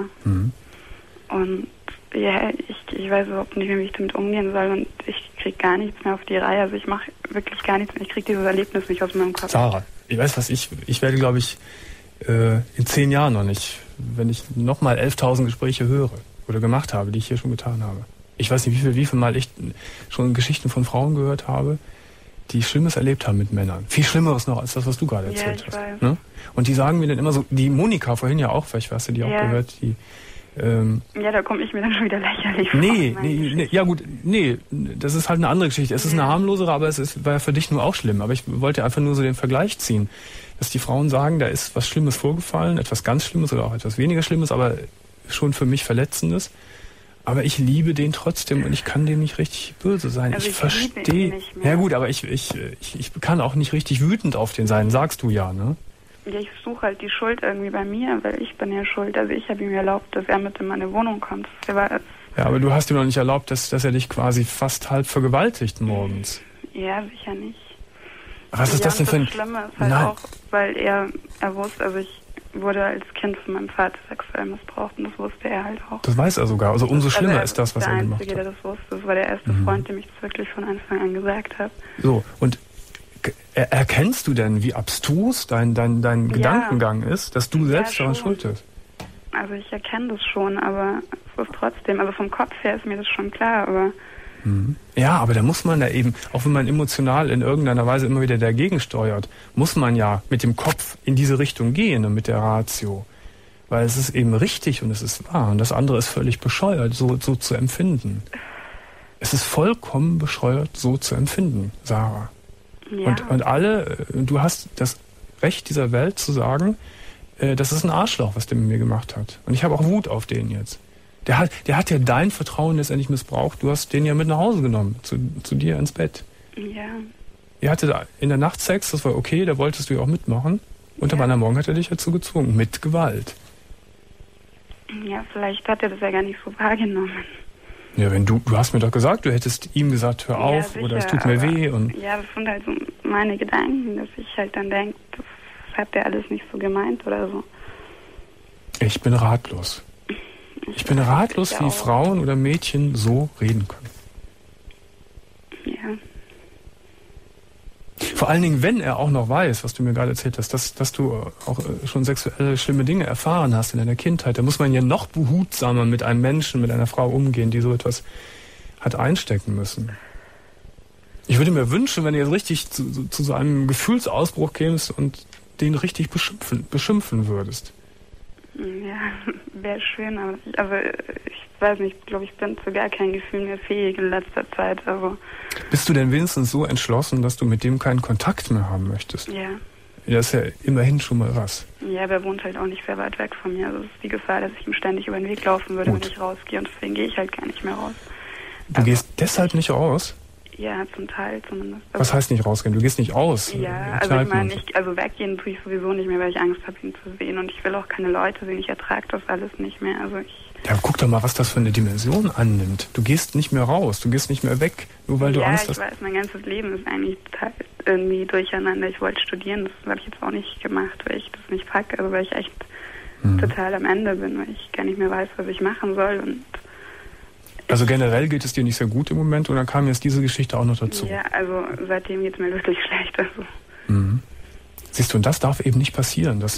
Und ja, ich weiß überhaupt nicht mehr, wie ich damit umgehen soll und ich kriege gar nichts mehr auf die Reihe. Also ich mache wirklich gar nichts mehr. Ich kriege dieses Erlebnis nicht aus meinem Kopf. Sarah, ich weiß was, ich werde, glaube ich, in 10 Jahren noch nicht, wenn ich nochmal 11.000 Gespräche höre oder gemacht habe, die ich hier schon getan habe. Ich weiß nicht, wie viel Mal ich schon Geschichten von Frauen gehört habe, die Schlimmes erlebt haben mit Männern. Viel Schlimmeres noch als das, was du gerade erzählt hast. Weiß. Ne? Und die sagen mir dann immer so, die Monika vorhin ja auch, vielleicht hast du die auch gehört, die ja, da komme ich mir dann schon wieder lächerlich vor. Nee, das ist halt eine andere Geschichte. Es ist eine harmlosere, aber war ja für dich nur auch schlimm. Aber ich wollte einfach nur so den Vergleich ziehen, dass die Frauen sagen, da ist was Schlimmes vorgefallen, etwas ganz Schlimmes oder auch etwas weniger Schlimmes, aber schon für mich Verletzendes. Aber ich liebe den trotzdem und ich kann dem nicht richtig böse sein. Also ich verstehe. Ja gut, aber ich kann auch nicht richtig wütend auf den sein, sagst du ja, ne? Ja, ich suche halt die Schuld irgendwie bei mir, weil ich bin ja schuld. Also ich habe ihm erlaubt, dass er mit in meine Wohnung kommt. Ja, aber du hast ihm noch nicht erlaubt, dass er dich quasi fast halb vergewaltigt morgens. Ja, sicher nicht. Was ist das denn für ein... Das Schlimme ist halt auch, weil er wusste, also ich wurde als Kind von meinem Vater sexuell missbraucht und das wusste er halt auch. Das weiß er sogar. Also umso schlimmer ist das, was er gemacht hat. Der Einzige, der das wusste. Das war der erste Freund, dem ich das wirklich von Anfang an gesagt habe. So, und erkennst du denn, wie abstrus dein Gedankengang ist, dass du selbst daran schuld bist? Also ich erkenne das schon, aber es ist trotzdem, also vom Kopf her ist mir das schon klar, aber... Ja, aber da muss man da eben, auch wenn man emotional in irgendeiner Weise immer wieder dagegen steuert, muss man ja mit dem Kopf in diese Richtung gehen und mit der Ratio. Weil es ist eben richtig und es ist wahr und das andere ist völlig bescheuert, so zu empfinden. Es ist vollkommen bescheuert, so zu empfinden, Sarah. Ja. Und du hast das Recht dieser Welt zu sagen, das ist ein Arschloch, was der mit mir gemacht hat. Und ich habe auch Wut auf den jetzt. Der hat ja dein Vertrauen letztendlich missbraucht. Du hast den ja mit nach Hause genommen, zu dir ins Bett. Ja. Ihr hattet in der Nacht Sex, das war okay, da wolltest du ja auch mitmachen. Und am anderen Morgen hat er dich dazu gezwungen, mit Gewalt. Ja, vielleicht hat er das ja gar nicht so wahrgenommen. Ja, wenn du hast mir doch gesagt, du hättest ihm gesagt, hör auf, sicher, oder es tut mir weh. Und ja, das sind halt so meine Gedanken, dass ich halt dann denke, das hat der alles nicht so gemeint oder so. Ich bin ratlos. Ich bin ratlos, wie Frauen oder Mädchen so reden können. Ja. Vor allen Dingen, wenn er auch noch weiß, was du mir gerade erzählt hast, dass du auch schon sexuelle schlimme Dinge erfahren hast in deiner Kindheit, da muss man ja noch behutsamer mit einem Menschen, mit einer Frau umgehen, die so etwas hat einstecken müssen. Ich würde mir wünschen, wenn du jetzt richtig zu so einem Gefühlsausbruch kämst und den richtig beschimpfen würdest. Ja, wäre schön, aber ich weiß nicht, ich glaube, ich bin zu gar kein Gefühl mehr fähig in letzter Zeit. Also. Bist du denn wenigstens so entschlossen, dass du mit dem keinen Kontakt mehr haben möchtest? Ja. Das ist ja immerhin schon mal was. Ja, aber er wohnt halt auch nicht sehr weit weg von mir. Also es ist die Gefahr, dass ich ihm ständig über den Weg laufen würde, wenn ich rausgehe. Und deswegen gehe ich halt gar nicht mehr raus. Du gehst deshalb nicht raus? Ja, zum Teil zumindest. Also was heißt nicht rausgehen? Du gehst nicht aus? Ja, also ich meine, weggehen tue ich sowieso nicht mehr, weil ich Angst habe, ihn zu sehen. Und ich will auch keine Leute sehen. Ich ertrage das alles nicht mehr. Ja, guck doch mal, was das für eine Dimension annimmt. Du gehst nicht mehr raus, du gehst nicht mehr weg, nur weil du Angst hast. Ja, ich weiß, mein ganzes Leben ist eigentlich total irgendwie durcheinander. Ich wollte studieren, das habe ich jetzt auch nicht gemacht, weil ich das nicht packe. Also weil ich echt total am Ende bin, weil ich gar nicht mehr weiß, was ich machen soll. Und also generell geht es dir nicht sehr gut im Moment und dann kam jetzt diese Geschichte auch noch dazu. Ja, also seitdem geht es mir wirklich schlecht. Also. Siehst du, und das darf eben nicht passieren, dass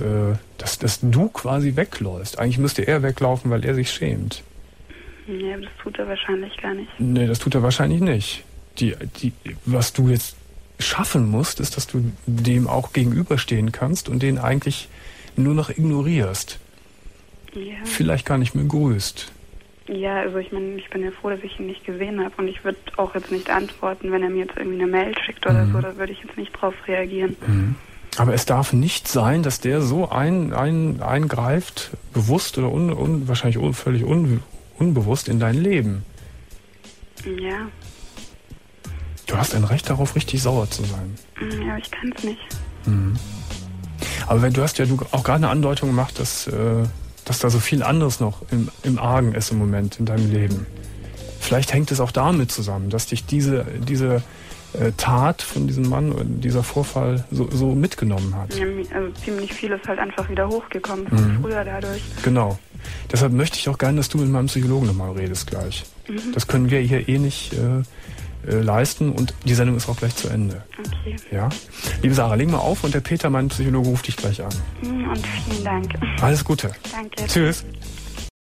du quasi wegläufst. Eigentlich müsste er weglaufen, weil er sich schämt. Ja, aber das tut er wahrscheinlich gar nicht. Nee, das tut er wahrscheinlich nicht. Was du jetzt schaffen musst, ist, dass du dem auch gegenüberstehen kannst und den eigentlich nur noch ignorierst. Ja. Vielleicht gar nicht mehr grüßt. Ja, also ich meine, ich bin ja froh, dass ich ihn nicht gesehen habe und ich würde auch jetzt nicht antworten, wenn er mir jetzt irgendwie eine Mail schickt oder so, da würde ich jetzt nicht drauf reagieren. Aber es darf nicht sein, dass der so eingreift, bewusst oder wahrscheinlich völlig unbewusst in dein Leben. Ja. Du hast ein Recht darauf, richtig sauer zu sein. Ja, aber ich kann es nicht. Aber du hast ja auch gerade eine Andeutung gemacht, dass dass da so viel anderes noch im Argen ist im Moment in deinem Leben. Vielleicht hängt es auch damit zusammen, dass dich diese Tat von diesem Mann oder dieser Vorfall so mitgenommen hat. Ja, also ziemlich viel ist halt einfach wieder hochgekommen von früher dadurch. Genau. Deshalb möchte ich auch gerne, dass du mit meinem Psychologen nochmal redest gleich. Das können wir hier nicht leisten und die Sendung ist auch gleich zu Ende. Okay. Ja? Liebe Sarah, leg mal auf und der Peter, mein Psychologe, ruft dich gleich an. Und vielen Dank. Alles Gute. Danke. Tschüss.